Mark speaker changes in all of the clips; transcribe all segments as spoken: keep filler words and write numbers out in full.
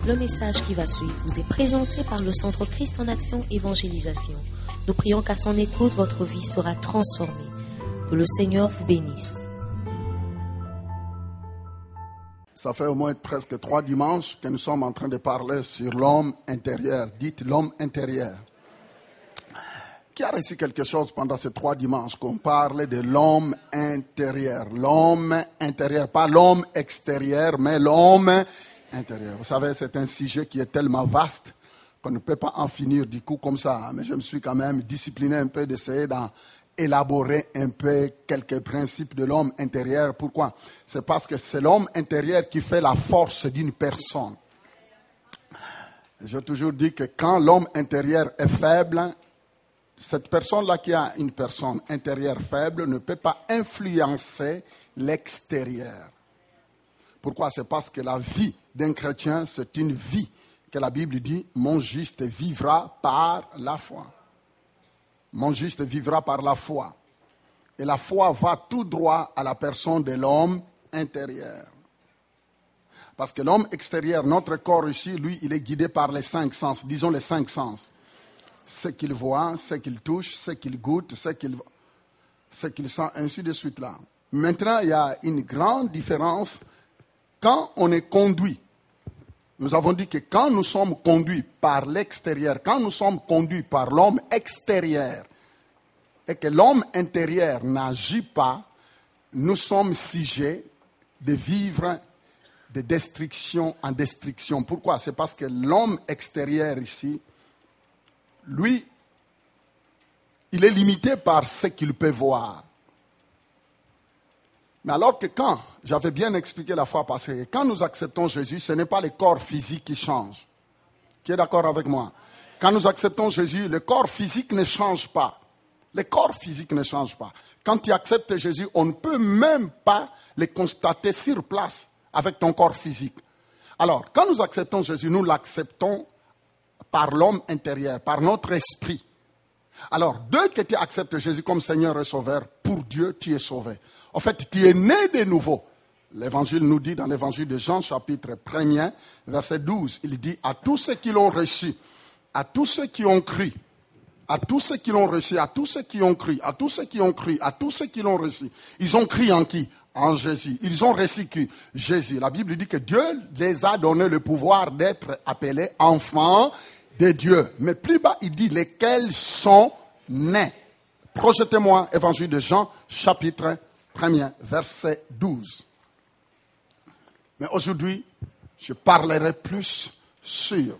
Speaker 1: Le message qui va suivre vous est présenté par le Centre Christ en Action Évangélisation. Nous prions qu'à son écoute, votre vie sera transformée. Que le Seigneur vous bénisse.
Speaker 2: Ça fait au moins presque trois dimanches que nous sommes en train de parler sur l'homme intérieur. Dites l'homme intérieur. Qui a reçu quelque chose pendant ces trois dimanches qu'on parlait de l'homme intérieur? L'homme intérieur, pas l'homme extérieur, mais l'homme intérieur. Vous savez, c'est un sujet qui est tellement vaste qu'on ne peut pas en finir du coup comme ça. Mais je me suis quand même discipliné un peu d'essayer d'élaborer un peu quelques principes de l'homme intérieur. Pourquoi? C'est parce que c'est l'homme intérieur qui fait la force d'une personne. J'ai toujours dit que quand l'homme intérieur est faible, cette personne-là qui a une personne intérieure faible ne peut pas influencer l'extérieur. Pourquoi? C'est parce que la vie d'un chrétien, c'est une vie que la Bible dit, mon juste vivra par la foi. Mon juste vivra par la foi. Et la foi va tout droit à la personne de l'homme intérieur. Parce que l'homme extérieur, notre corps ici, lui, il est guidé par les cinq sens. Disons les cinq sens. Ce qu'il voit, ce qu'il touche, ce qu'il goûte, ce qu'il, ce qu'il sent, ainsi de suite là. Maintenant, il y a une grande différence quand on est conduit. Nous avons dit que quand nous sommes conduits par l'extérieur, quand nous sommes conduits par l'homme extérieur, et que l'homme intérieur n'agit pas, nous sommes sujets de vivre de destruction en destruction. Pourquoi? C'est parce que l'homme extérieur ici, lui, il est limité par ce qu'il peut voir. Mais alors que quand, j'avais bien expliqué la fois passée, quand nous acceptons Jésus, ce n'est pas le corps physique qui change. Qui est d'accord avec moi? Quand nous acceptons Jésus, le corps physique ne change pas. Le corps physique ne change pas. Quand tu acceptes Jésus, on ne peut même pas le constater sur place avec ton corps physique. Alors, quand nous acceptons Jésus, nous l'acceptons par l'homme intérieur, par notre esprit. Alors, dès que tu acceptes Jésus comme Seigneur et Sauveur, pour Dieu, tu es sauvé. En fait, tu es né de nouveau. L'Évangile nous dit dans l'Évangile de Jean, chapitre premier, verset douze, il dit à tous ceux qui l'ont reçu, à tous ceux qui ont cru, à tous ceux qui l'ont reçu, à tous ceux qui ont cru, à tous ceux qui ont cru, à tous ceux qui l'ont reçu. Ils ont cru en qui? En Jésus. Ils ont reçu qui? Jésus. La Bible dit que Dieu les a donné le pouvoir d'être appelés enfants de Dieu. Mais plus bas, il dit lesquels sont nés. Projetez-moi, Évangile de Jean, chapitre premier, verset douze. Mais aujourd'hui, je parlerai plus sur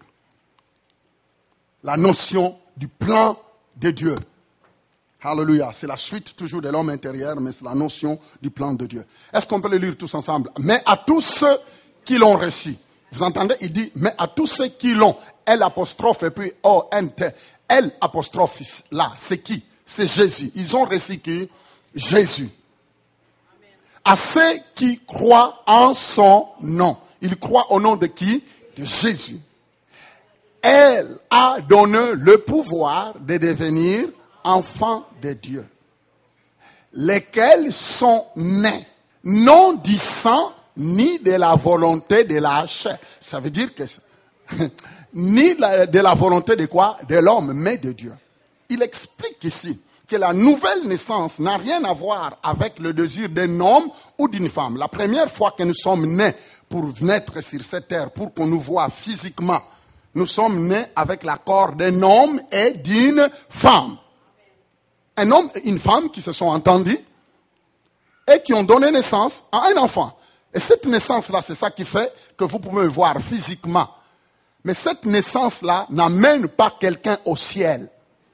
Speaker 2: la notion du plan de Dieu. Alléluia. C'est la suite toujours de l'homme intérieur, mais c'est la notion du plan de Dieu. Est-ce qu'on peut le lire tous ensemble? Mais à tous ceux qui l'ont reçu. Vous entendez? Il dit, mais à tous ceux qui l'ont. L apostrophe et puis O N T. L apostrophe là, c'est qui? C'est Jésus. Ils ont reçu qui? Jésus. À ceux qui croient en son nom. Ils croient au nom de qui? De Jésus. Elle a donné le pouvoir de devenir enfants de Dieu. Lesquels sont nés, non du sang, ni de la volonté de la chair. Ça veut dire que, ni de la volonté de quoi? De l'homme, mais de Dieu. Il explique ici que la nouvelle naissance n'a rien à voir avec le désir d'un homme ou d'une femme. La première fois que nous sommes nés pour naître sur cette terre, pour qu'on nous voie physiquement, nous sommes nés avec l'accord d'un homme et d'une femme. Un homme et une femme qui se sont entendus et qui ont donné naissance à un enfant. Et cette naissance-là, c'est ça qui fait que vous pouvez me voir physiquement. Mais cette naissance-là n'amène pas quelqu'un au ciel.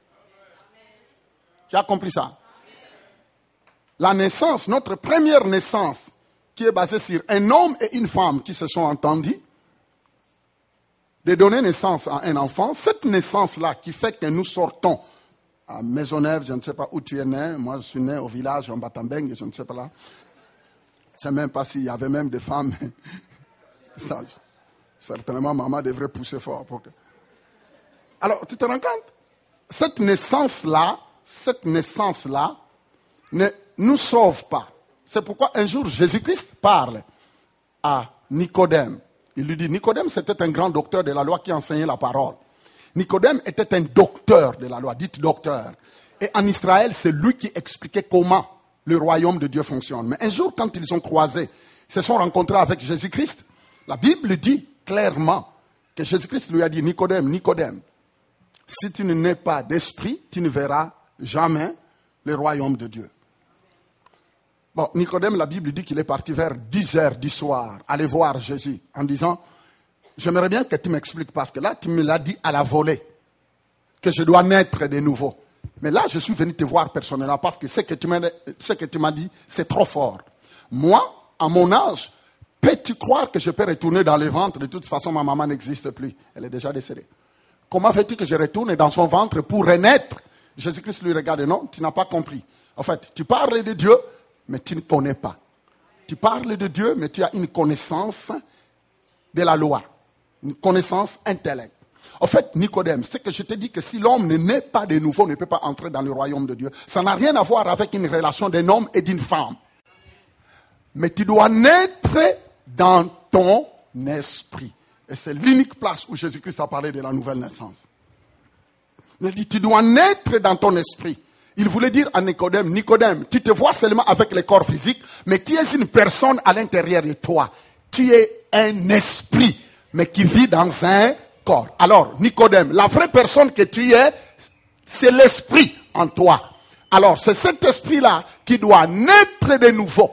Speaker 2: Tu as compris ça? La naissance, notre première naissance, qui est basée sur un homme et une femme qui se sont entendus, de donner naissance à un enfant, cette naissance-là qui fait que nous sortons à Maisonneuve, je ne sais pas où tu es né, moi je suis né au village en Batambeng, je ne sais pas là. Je ne sais même pas s'il y avait même des femmes. Ça, certainement, maman devrait pousser fort. Pour que... Alors, tu te rends compte? Cette naissance-là, cette naissance-là ne nous sauve pas. C'est pourquoi un jour, Jésus-Christ parle à Nicodème. Il lui dit, Nicodème, c'était un grand docteur de la loi qui enseignait la parole. Nicodème était un docteur de la loi, dites docteur. Et en Israël, c'est lui qui expliquait comment le royaume de Dieu fonctionne. Mais un jour, quand ils ont croisé, ils se sont rencontrés avec Jésus-Christ, la Bible dit clairement que Jésus-Christ lui a dit, Nicodème, Nicodème, si tu ne nais pas d'esprit, tu ne verras jamais le royaume de Dieu. Bon, Nicodème, la Bible dit qu'il est parti vers dix heures du soir, aller voir Jésus, en disant, j'aimerais bien que tu m'expliques, parce que là, tu me l'as dit à la volée, que je dois naître de nouveau. Mais là, je suis venu te voir personnellement, parce que ce que tu m'as, ce que tu m'as dit, c'est trop fort. Moi, à mon âge, peux-tu croire que je peux retourner dans le ventre? De toute façon, ma maman n'existe plus. Elle est déjà décédée. Comment veux-tu que je retourne dans son ventre pour renaître? Jésus-Christ lui regarde, non, tu n'as pas compris. En fait, tu parles de Dieu, mais tu ne connais pas. Tu parles de Dieu, mais tu as une connaissance de la loi. Une connaissance intellectuelle. En fait, Nicodème, c'est que je te dis que si l'homme ne naît pas de nouveau, ne peut pas entrer dans le royaume de Dieu. Ça n'a rien à voir avec une relation d'un homme et d'une femme. Mais tu dois naître dans ton esprit. Et c'est l'unique place où Jésus-Christ a parlé de la nouvelle naissance. Il dit, tu dois naître dans ton esprit. Il voulait dire à Nicodème, Nicodème, tu te vois seulement avec le corps physique, mais tu es une personne à l'intérieur de toi. Tu es un esprit, mais qui vit dans un corps. Alors, Nicodème, la vraie personne que tu es, c'est l'esprit en toi. Alors, c'est cet esprit-là qui doit naître de nouveau.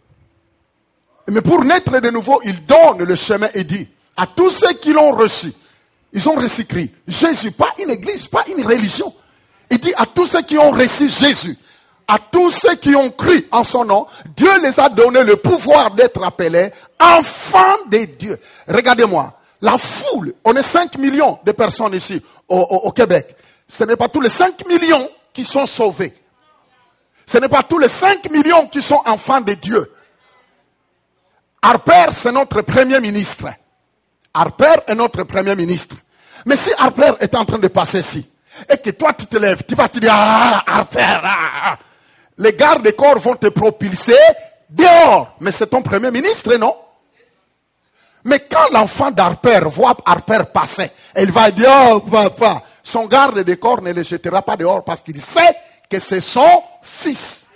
Speaker 2: Mais pour naître de nouveau, il donne le chemin et dit à tous ceux qui l'ont reçu, ils ont reçu Christ. Jésus, pas une église, pas une religion. Il dit à tous ceux qui ont reçu Jésus, à tous ceux qui ont cru en son nom, Dieu les a donné le pouvoir d'être appelés enfants de Dieu. Regardez-moi, la foule, on est cinq millions de personnes ici au, au, au Québec. Ce n'est pas tous les cinq millions qui sont sauvés. Ce n'est pas tous les cinq millions qui sont enfants de Dieu. Harper, c'est notre premier ministre. Harper est notre premier ministre. Mais si Harper est en train de passer ici, et que toi tu te lèves, tu vas te dire, ah, Harper, ah, ah. Les gardes des corps vont te propulser dehors. Mais c'est ton premier ministre, non? Mais quand l'enfant d'Harper voit Harper passer, il va dire, oh papa, son garde des corps ne le jettera pas dehors parce qu'il sait que c'est son fils.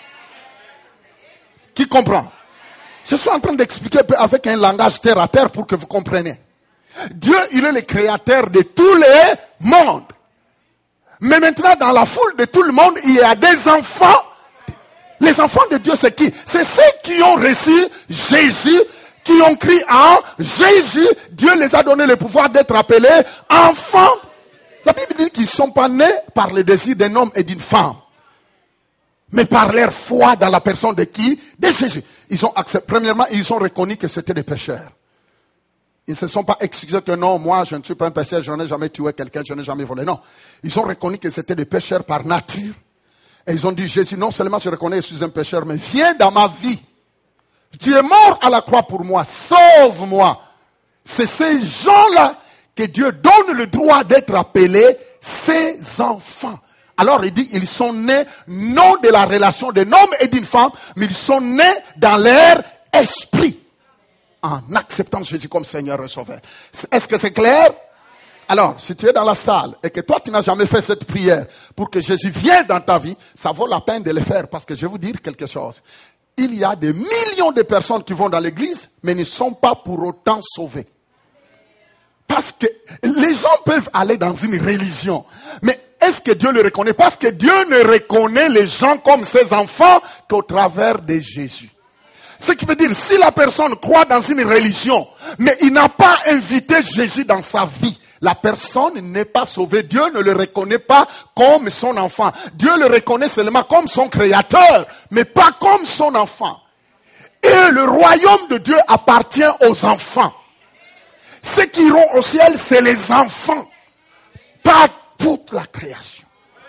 Speaker 2: Qui comprend? Je suis en train d'expliquer avec un langage terre à terre pour que vous compreniez. Dieu, il est le créateur de tous les mondes. Mais maintenant, dans la foule de tout le monde, il y a des enfants. Les enfants de Dieu, c'est qui? C'est ceux qui ont reçu Jésus, qui ont crié en Jésus. Dieu les a donné le pouvoir d'être appelés enfants. La Bible dit qu'ils ne sont pas nés par le désir d'un homme et d'une femme, mais par leur foi dans la personne de qui? De Jésus. Ils ont accepté. Premièrement, ils ont reconnu que c'était des pécheurs. Ils ne se sont pas excusés que non, moi je ne suis pas un pécheur, je n'ai jamais tué quelqu'un, je n'ai jamais volé. Non. Ils ont reconnu que c'était des pécheurs par nature. Et ils ont dit, Jésus, non seulement je reconnais que je suis un pécheur, mais viens dans ma vie. Tu es mort à la croix pour moi, sauve-moi. C'est ces gens-là que Dieu donne le droit d'être appelés ses enfants. Alors il dit, ils sont nés non de la relation d'un homme et d'une femme, mais ils sont nés dans leur esprit, en acceptant Jésus comme Seigneur et Sauveur. Est-ce que c'est clair? Alors, si tu es dans la salle et que toi tu n'as jamais fait cette prière pour que Jésus vienne dans ta vie, ça vaut la peine de le faire, parce que je vais vous dire quelque chose. Il y a des millions de personnes qui vont dans l'église, mais ne sont pas pour autant sauvées. Parce que les gens peuvent aller dans une religion, mais est-ce que Dieu le reconnaît? Parce que Dieu ne reconnaît les gens comme ses enfants qu'au travers de Jésus. Ce qui veut dire, si la personne croit dans une religion, mais il n'a pas invité Jésus dans sa vie, la personne n'est pas sauvée. Dieu ne le reconnaît pas comme son enfant. Dieu le reconnaît seulement comme son créateur, mais pas comme son enfant. Et le royaume de Dieu appartient aux enfants. Ceux qui iront au ciel, c'est les enfants, pas toute la création.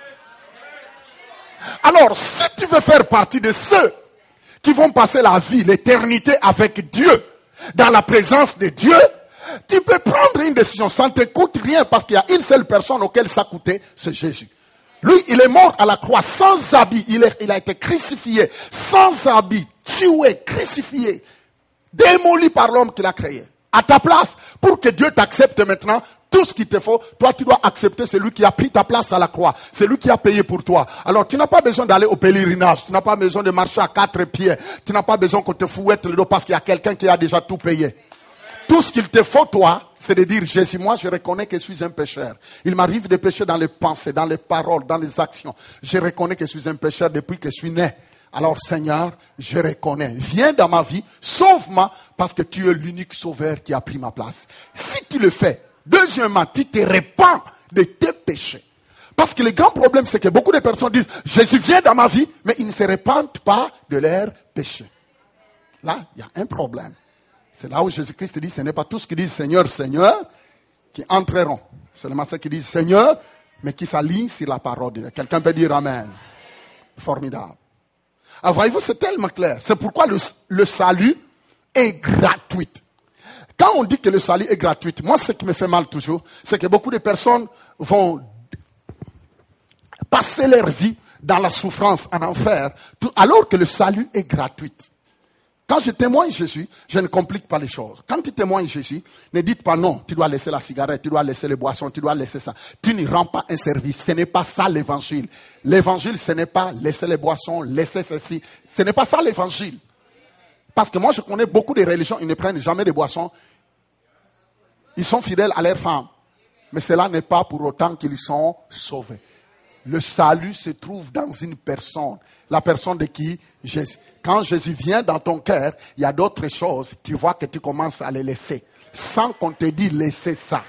Speaker 2: Alors, si tu veux faire partie de ceux qui vont passer la vie, l'éternité avec Dieu, dans la présence de Dieu, tu peux prendre une décision. Ça ne te coûte rien, parce qu'il y a une seule personne auquel ça coûtait, c'est Jésus. Lui, il est mort à la croix sans habit. Il, est, il a été crucifié sans habit, tué, crucifié, démoli par l'homme qui l'a créé. à ta place. Pour que Dieu t'accepte maintenant, tout ce qu'il te faut, toi tu dois accepter celui qui a pris ta place à la croix. C'est lui qui a payé pour toi. Alors tu n'as pas besoin d'aller au pèlerinage. Tu n'as pas besoin de marcher à quatre pieds. Tu n'as pas besoin qu'on te fouette le dos parce qu'il y a quelqu'un qui a déjà tout payé. Tout ce qu'il te faut, toi, c'est de dire, Jésus, moi je reconnais que je suis un pécheur. Il m'arrive de pécher dans les pensées, dans les paroles, dans les actions. Je reconnais que je suis un pécheur depuis que je suis né. Alors Seigneur, je reconnais. Viens dans ma vie, sauve-moi, parce que tu es l'unique sauveur qui a pris ma place. Si tu le fais, deuxièmement, tu te répands de tes péchés. Parce que le grand problème, c'est que beaucoup de personnes disent, Jésus vient dans ma vie, mais ils ne se répandent pas de leurs péchés. Là, il y a un problème. C'est là où Jésus-Christ dit, ce n'est pas tous qui disent Seigneur, Seigneur, qui entreront. C'est seulement ceux qui disent Seigneur, mais qui s'alignent sur la parole de Dieu. Quelqu'un peut dire Amen. Formidable. Alors voyez-vous, c'est tellement clair. C'est pourquoi le, le salut est gratuit. Quand on dit que le salut est gratuit, moi ce qui me fait mal toujours, c'est que beaucoup de personnes vont passer leur vie dans la souffrance, en enfer, tout, alors que le salut est gratuit. Quand je témoigne Jésus, je ne complique pas les choses. Quand tu témoignes Jésus, ne dites pas non, tu dois laisser la cigarette, tu dois laisser les boissons, tu dois laisser ça. Tu ne rends pas un service. Ce n'est pas ça l'évangile. L'évangile, ce n'est pas laisser les boissons, laisser ceci. Ce n'est pas ça l'évangile. Parce que moi, je connais beaucoup de religions, ils ne prennent jamais de boissons. Ils sont fidèles à leurs femmes. Mais cela n'est pas pour autant qu'ils sont sauvés. Le salut se trouve dans une personne. La personne de qui? Jésus. Quand Jésus vient dans ton cœur, il y a d'autres choses. Tu vois que tu commences à les laisser. Sans qu'on te dise laissez ça.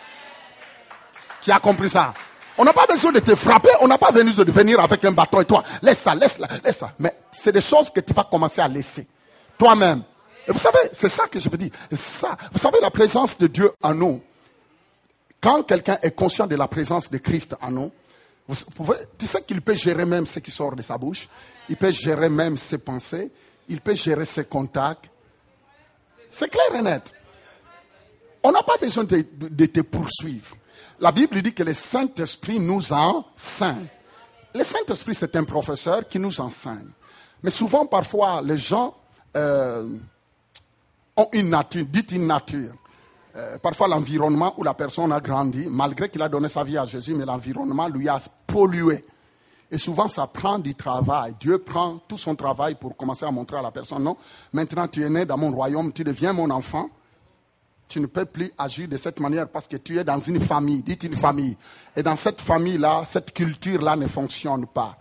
Speaker 2: Qui a compris ça? On n'a pas besoin de te frapper. On n'a pas besoin de venir avec un bâton et toi. Laisse ça, laisse ça, laisse ça. Mais c'est des choses que tu vas commencer à laisser. Toi-même. Et vous savez, c'est ça que je veux dire. Ça, vous savez, la présence de Dieu en nous. Quand quelqu'un est conscient de la présence de Christ en nous, vous pouvez, tu sais qu'il peut gérer même ce qui sort de sa bouche. Il peut gérer même ses pensées. Il peut gérer ses contacts. C'est clair et net. On n'a pas besoin de, de, de te poursuivre. La Bible dit que le Saint-Esprit nous enseigne. Le Saint-Esprit, c'est un professeur qui nous enseigne. Mais souvent, parfois, les gens euh, ont une nature, dites une nature. Euh, parfois l'environnement où la personne a grandi, malgré qu'il a donné sa vie à Jésus, mais l'environnement lui a pollué. Et souvent ça prend du travail. Dieu prend tout son travail pour commencer à montrer à la personne, non, maintenant tu es né dans mon royaume, tu deviens mon enfant. Tu ne peux plus agir de cette manière parce que tu es dans une famille, dites une famille. Et dans cette famille-là, cette culture-là ne fonctionne pas.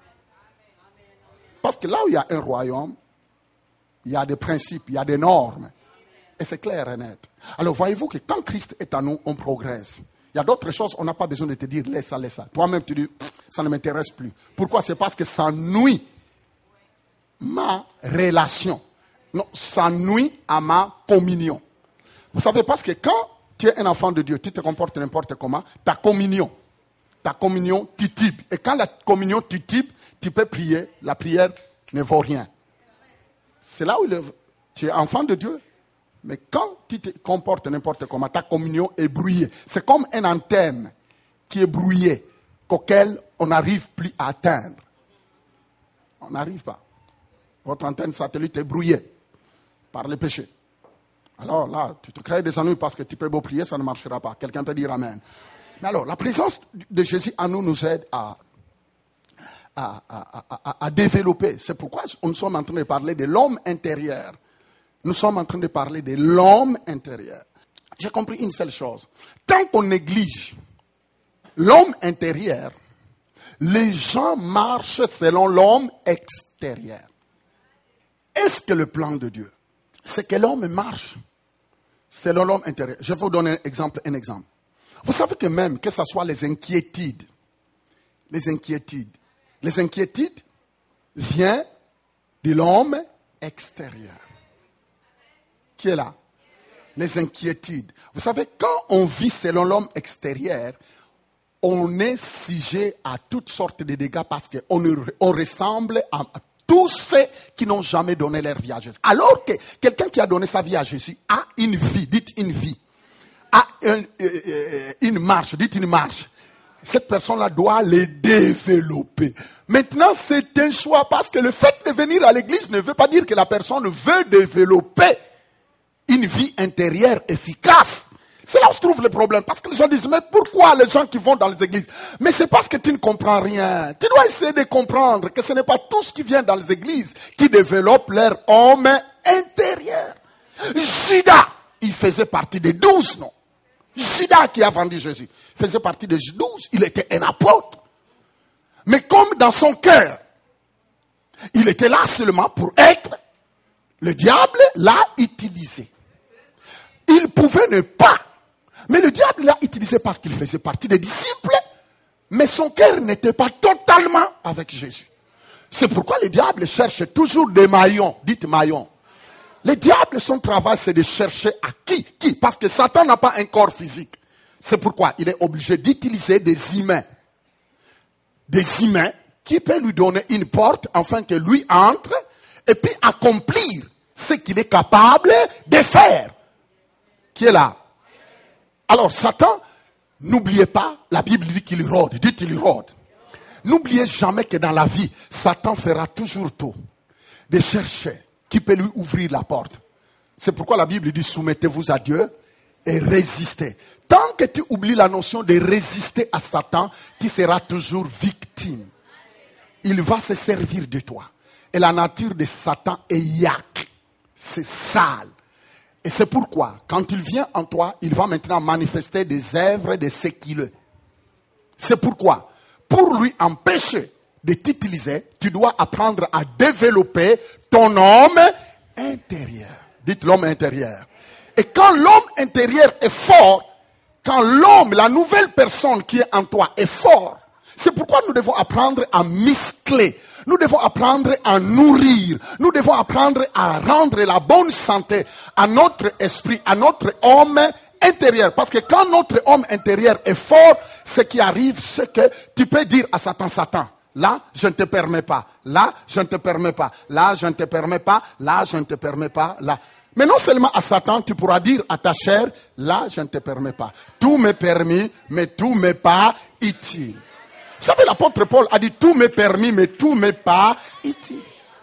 Speaker 2: Parce que là où il y a un royaume, il y a des principes, il y a des normes. Et c'est clair et net. Alors voyez-vous que quand Christ est en nous, on progresse. Il y a d'autres choses, on n'a pas besoin de te dire laisse ça, laisse ça. Toi-même tu dis, ça ne m'intéresse plus. Pourquoi? C'est parce que ça nuit ma relation. Non, ça nuit à ma communion. Vous savez, parce que quand tu es un enfant de Dieu, tu te comportes n'importe comment, ta communion, ta communion titube. Et quand la communion titube, tu peux prier, la prière ne vaut rien. C'est là où le, tu es enfant de Dieu. Mais quand tu te comportes n'importe comment, ta communion est brouillée. C'est comme une antenne qui est brouillée, qu'auquel on n'arrive plus à atteindre. On n'arrive pas. Votre antenne satellite est brouillée par le péché. Alors là, tu te crées des ennuis parce que tu peux beau prier, ça ne marchera pas. Quelqu'un peut dire Amen. Mais alors, la présence de Jésus en nous nous aide à, à, à, à, à développer. C'est pourquoi nous sommes en train de parler de l'homme intérieur. Nous sommes en train de parler de l'homme intérieur. J'ai compris une seule chose. Tant qu'on néglige l'homme intérieur, les gens marchent selon l'homme extérieur. Est-ce que le plan de Dieu, c'est que l'homme marche selon l'homme intérieur? Je vais vous donner un exemple, un exemple. Vous savez que même, que ce soit les inquiétudes, les inquiétudes, les inquiétudes viennent de l'homme extérieur. Qui est là? Les inquiétudes. Vous savez, quand on vit selon l'homme extérieur, on est sujet à toutes sortes de dégâts parce qu'on on ressemble à tous ceux qui n'ont jamais donné leur vie à Jésus. Alors que quelqu'un qui a donné sa vie à Jésus a une vie, dites une vie, a un, euh, une marche, dites une marche. Cette personne-là doit les développer. Maintenant, c'est un choix parce que le fait de venir à l'église ne veut pas dire que la personne veut développer une vie intérieure efficace. C'est là où se trouve le problème. Parce que les gens disent, mais pourquoi les gens qui vont dans les églises? Mais c'est parce que tu ne comprends rien. Tu dois essayer de comprendre que ce n'est pas tous qui viennent dans les églises qui développent leur homme intérieur. Judas, il faisait partie des douze, non? Judas qui a vendu Jésus faisait partie des douze. Il était un apôtre. Mais comme dans son cœur, il était là seulement pour être, le diable l'a utilisé. Il pouvait ne pas. Mais le diable l'a utilisé parce qu'il faisait partie des disciples. Mais son cœur n'était pas totalement avec Jésus. C'est pourquoi le diable cherche toujours des maillons. Dites maillons. Le diable, son travail, c'est de chercher à qui? Qui? Parce que Satan n'a pas un corps physique. C'est pourquoi il est obligé d'utiliser des humains. Des humains qui peuvent lui donner une porte afin que lui entre et puis accomplir ce qu'il est capable de faire. Qui est là? Alors Satan, n'oubliez pas, la Bible dit qu'il rôde. Dites il rôde. N'oubliez jamais que dans la vie, Satan fera toujours tout de chercher qui peut lui ouvrir la porte. C'est pourquoi la Bible dit soumettez-vous à Dieu et résistez. Tant que tu oublies la notion de résister à Satan, tu seras toujours victime. Il va se servir de toi. Et la nature de Satan est yak. C'est sale. Et c'est pourquoi, quand il vient en toi, il va maintenant manifester des œuvres de ce qu'il est. C'est pourquoi, pour lui empêcher de t'utiliser, tu dois apprendre à développer ton homme intérieur. Dites l'homme intérieur. Et quand l'homme intérieur est fort, quand l'homme, la nouvelle personne qui est en toi est fort, c'est pourquoi nous devons apprendre à muscler. Nous devons apprendre à nourrir. Nous devons apprendre à rendre la bonne santé à notre esprit, à notre homme intérieur. Parce que quand notre homme intérieur est fort, ce qui arrive, c'est que tu peux dire à Satan, Satan, là, je ne te permets pas. Là, je ne te permets pas. Là, je ne te permets pas. Là, je ne te permets pas. Là. Mais non seulement à Satan, tu pourras dire à ta chair, là, je ne te permets pas. Tout m'est permis, mais tout m'est pas utile. Vous savez, l'apôtre Paul a dit, tout m'est permis, mais tout m'est pas utile.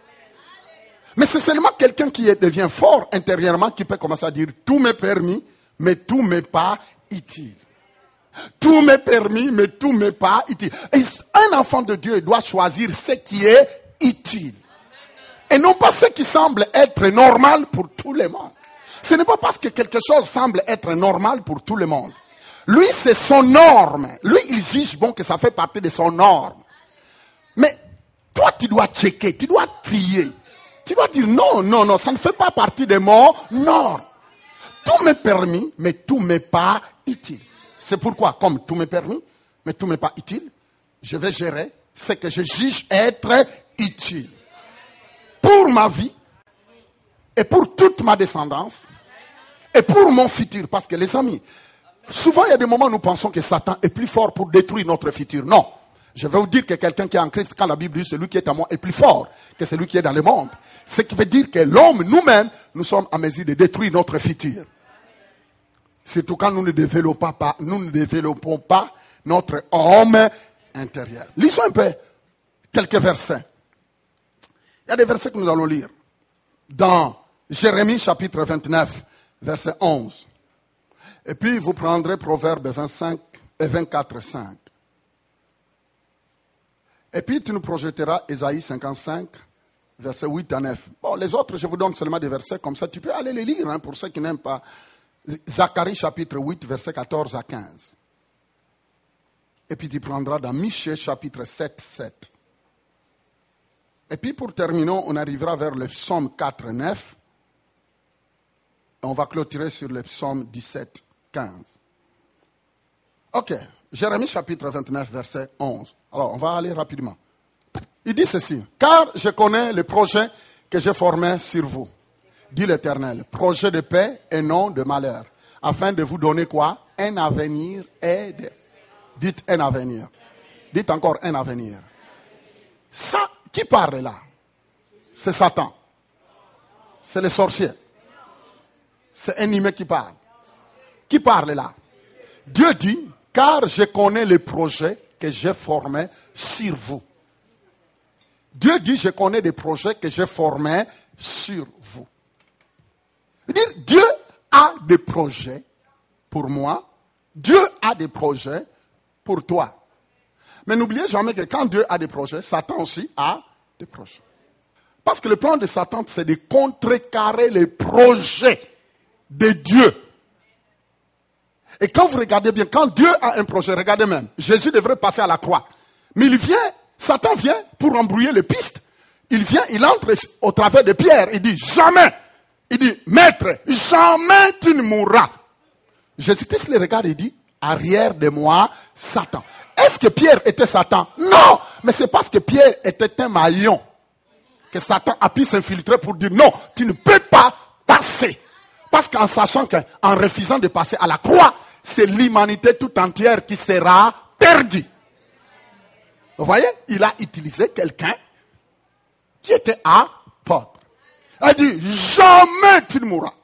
Speaker 2: Mais c'est seulement quelqu'un qui devient fort intérieurement qui peut commencer à dire, tout m'est permis, mais tout m'est pas utile. Tout m'est permis, mais tout m'est pas utile. Et un enfant de Dieu doit choisir ce qui est utile. Et non pas ce qui semble être normal pour tout le monde. Ce n'est pas parce que quelque chose semble être normal pour tout le monde. Lui, c'est son norme. Lui, il juge bon que ça fait partie de son norme. Mais toi, tu dois checker, tu dois trier. Tu dois dire non, non, non, ça ne fait pas partie de mon norme. Tout m'est permis, mais tout m'est pas utile. C'est pourquoi, comme tout m'est permis, mais tout m'est pas utile, je vais gérer ce que je juge être utile. Pour ma vie, et pour toute ma descendance, et pour mon futur. Parce que les amis, souvent il y a des moments où nous pensons que Satan est plus fort pour détruire notre futur. Non. Je vais vous dire que quelqu'un qui est en Christ, quand la Bible dit celui qui est en moi est plus fort que celui qui est dans le monde. Ce qui veut dire que l'homme, nous-mêmes, nous sommes en mesure de détruire notre futur. Surtout quand nous ne développons pas, nous ne développons pas notre homme intérieur. Lisons un peu quelques versets. Il y a des versets que nous allons lire. Dans Jérémie chapitre vingt-neuf, verset onze. Et puis vous prendrez Proverbe vingt-cinq et vingt-quatre, cinq. Et puis tu nous projetteras Ésaïe cinquante-cinq, verset huit à neuf. Bon, les autres, je vous donne seulement des versets comme ça. Tu peux aller les lire hein, pour ceux qui n'aiment pas. Zacharie chapitre huit, verset quatorze à quinze. Et puis tu prendras dans Michée chapitre sept, sept. Et puis pour terminer, on arrivera vers le psaume quatre, neuf. Et on va clôturer sur le psaume dix-sept, quinze. Ok, Jérémie chapitre vingt-neuf, verset onze. Alors, on va aller rapidement. Il dit ceci. Car je connais le projet que j'ai formé sur vous, dit l'Éternel. Projet de paix et non de malheur. Afin de vous donner quoi? Un avenir et de... Dites un avenir. Dites encore un avenir. Ça, qui parle là? C'est Satan. C'est le sorcier. C'est un humain qui parle. Qui parle là? Dieu dit, car je connais les projets que j'ai formés sur vous. Dieu dit, je connais des projets que j'ai formés sur vous. Dire, Dieu a des projets pour moi. Dieu a des projets pour toi. Mais n'oubliez jamais que quand Dieu a des projets, Satan aussi a des projets. Parce que le plan de Satan, c'est de contrecarrer les projets de Dieu. Et quand vous regardez bien, quand Dieu a un projet, regardez même, Jésus devrait passer à la croix. Mais il vient, Satan vient pour embrouiller les pistes. Il vient, il entre au travers de Pierre. Il dit, jamais. Il dit, maître, jamais tu ne mourras. Jésus-Christ le regarde et dit, arrière de moi, Satan. Est-ce que Pierre était Satan? Non, mais c'est parce que Pierre était un maillon que Satan a pu s'infiltrer pour dire, non, tu ne peux pas passer. Parce qu'en sachant qu'en refusant de passer à la croix, c'est l'humanité tout entière qui sera perdue. Vous voyez, il a utilisé quelqu'un qui était apôtre. Il a dit, jamais tu ne mourras.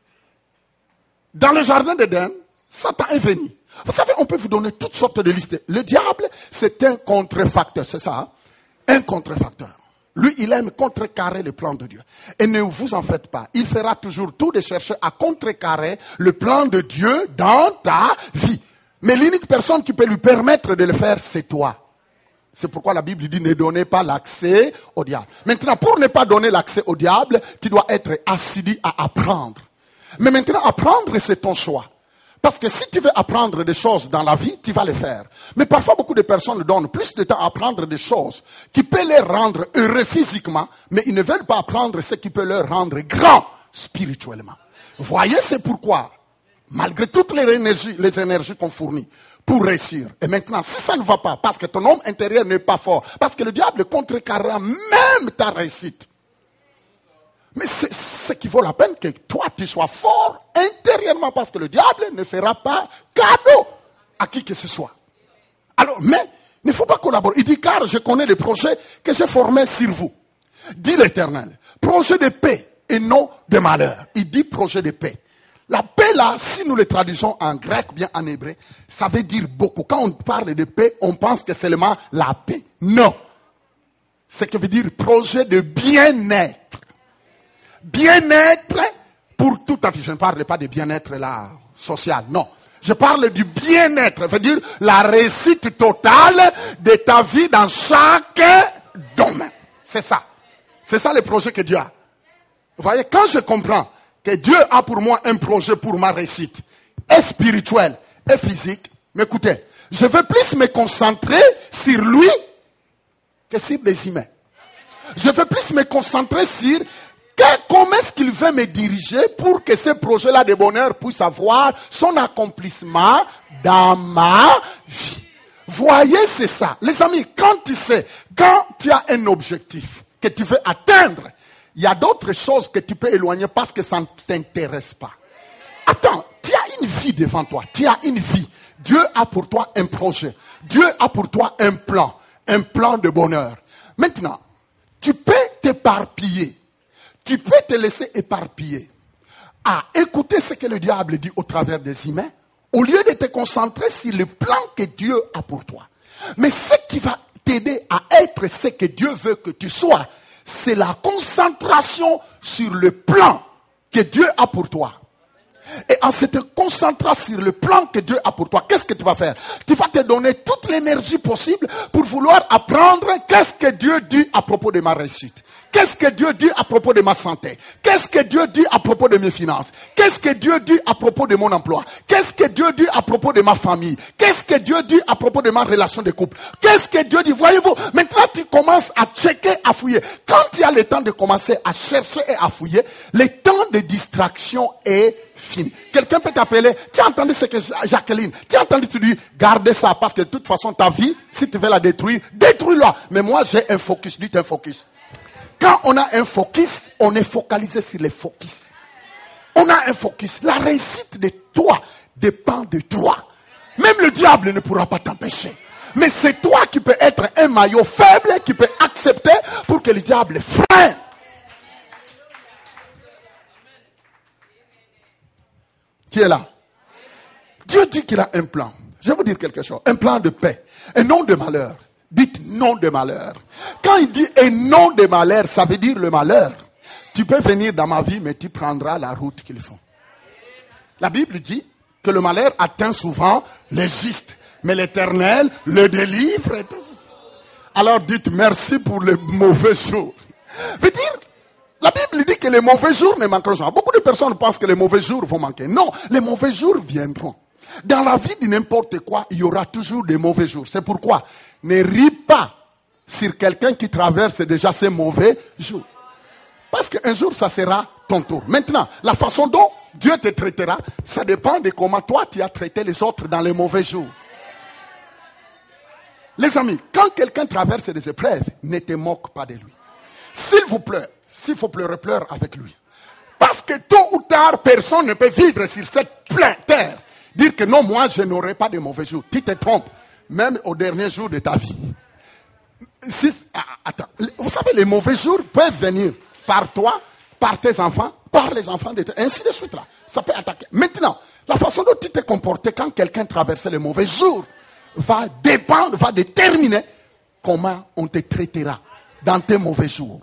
Speaker 2: Dans le jardin d'Éden, Satan est venu. Vous savez, on peut vous donner toutes sortes de listes. Le diable, c'est un contrefacteur, c'est ça, hein? Un contrefacteur. Lui, il aime contrecarrer le plan de Dieu. Et ne vous en faites pas. Il fera toujours tout de chercher à contrecarrer le plan de Dieu dans ta vie. Mais l'unique personne qui peut lui permettre de le faire, c'est toi. C'est pourquoi la Bible dit ne donnez pas l'accès au diable. Maintenant, pour ne pas donner l'accès au diable, tu dois être assidu à apprendre. Mais maintenant, apprendre, c'est ton choix. Parce que si tu veux apprendre des choses dans la vie, tu vas les faire. Mais parfois, beaucoup de personnes donnent plus de temps à apprendre des choses qui peuvent les rendre heureux physiquement, mais ils ne veulent pas apprendre ce qui peut leur rendre grand spirituellement. Voyez, c'est pourquoi, malgré toutes les énergies, les énergies qu'on fournit pour réussir, et maintenant, si ça ne va pas, parce que ton homme intérieur n'est pas fort, parce que le diable contrecarrera même ta réussite. Mais c'est ce qui vaut la peine que toi, tu sois fort intérieurement parce que le diable ne fera pas cadeau à qui que ce soit. Alors, mais, il ne faut pas collaborer. Il dit, car je connais les projets que j'ai formés sur vous. Dit l'Éternel. Projet de paix et non de malheur. Il dit projet de paix. La paix là, si nous le traduisons en grec ou bien en hébreu, ça veut dire beaucoup. Quand on parle de paix, on pense que c'est seulement la paix. Non. Ce qui veut dire projet de bien-être. Bien-être pour tout à fait. Je ne parle pas de bien-être là, social, non. Je parle du bien-être, ça veut dire la réussite totale de ta vie dans chaque domaine. C'est ça. C'est ça le projet que Dieu a. Vous voyez, quand je comprends que Dieu a pour moi un projet pour ma réussite, et spirituelle, et physique, mais écoutez, je veux plus me concentrer sur lui que sur les humains. Je veux plus me concentrer sur Que, comment est-ce qu'il veut me diriger pour que ce projet-là de bonheur puisse avoir son accomplissement dans ma vie? Voyez, c'est ça. Les amis, quand tu sais, quand tu as un objectif que tu veux atteindre, il y a d'autres choses que tu peux éloigner parce que ça ne t'intéresse pas. Attends, tu as une vie devant toi. Tu as une vie. Dieu a pour toi un projet. Dieu a pour toi un plan. Un plan de bonheur. Maintenant, tu peux t'éparpiller. Tu peux te laisser éparpiller à écouter ce que le diable dit au travers des humains, au lieu de te concentrer sur le plan que Dieu a pour toi. Mais ce qui va t'aider à être ce que Dieu veut que tu sois, c'est la concentration sur le plan que Dieu a pour toi. Et en se concentrant sur le plan que Dieu a pour toi, qu'est-ce que tu vas faire? Tu vas te donner toute l'énergie possible pour vouloir apprendre qu'est-ce que Dieu dit à propos de ma réussite. Qu'est-ce que Dieu dit à propos de ma santé? Qu'est-ce que Dieu dit à propos de mes finances? Qu'est-ce que Dieu dit à propos de mon emploi? Qu'est-ce que Dieu dit à propos de ma famille? Qu'est-ce que Dieu dit à propos de ma relation de couple? Qu'est-ce que Dieu dit? Voyez-vous, maintenant tu commences à checker, à fouiller. Quand tu as le temps de commencer à chercher et à fouiller, le temps de distraction est fini. Quelqu'un peut t'appeler, tu as entendu ce que Jacqueline, tu as entendu, tu dis, gardez ça parce que de toute façon ta vie, si tu veux la détruire, détruis-la. Mais moi j'ai un focus, dites un focus. Quand on a un focus, on est focalisé sur les focus. On a un focus. La réussite de toi dépend de toi. Même le diable ne pourra pas t'empêcher. Mais c'est toi qui peux être un maillot faible qui peut accepter pour que le diable freine. Qui est là? Dieu dit qu'il a un plan. Je vais vous dire quelque chose. Un plan de paix. Et non de malheur. Dites non de malheur. Quand il dit et non de malheur, ça veut dire le malheur. Tu peux venir dans ma vie, mais tu prendras la route qu'il faut. La Bible dit que le malheur atteint souvent les justes, mais l'Éternel le délivre. Et tout. Alors dites merci pour les mauvais jours. Veut dire, la Bible dit que les mauvais jours ne manqueront jamais. Beaucoup de personnes pensent que les mauvais jours vont manquer. Non, les mauvais jours viendront. Dans la vie de n'importe quoi, il y aura toujours des mauvais jours. C'est pourquoi ne ris pas sur quelqu'un qui traverse déjà ces mauvais jours. Parce qu'un jour, ça sera ton tour. Maintenant, la façon dont Dieu te traitera, ça dépend de comment toi tu as traité les autres dans les mauvais jours. Les amis, quand quelqu'un traverse des épreuves, ne te moque pas de lui. S'il vous plaît, s'il faut pleurer, pleure avec lui. Parce que tôt ou tard, personne ne peut vivre sur cette terre. Dire que non, moi, je n'aurai pas de mauvais jours. Tu te trompes, même au dernier jour de ta vie. Si, attends, vous savez, les mauvais jours peuvent venir par toi, par tes enfants, par les enfants de tes... Ainsi de suite là. Ça peut attaquer. Maintenant, la façon dont tu t'es comporté quand quelqu'un traversait les mauvais jours va dépendre, va déterminer comment on te traitera dans tes mauvais jours.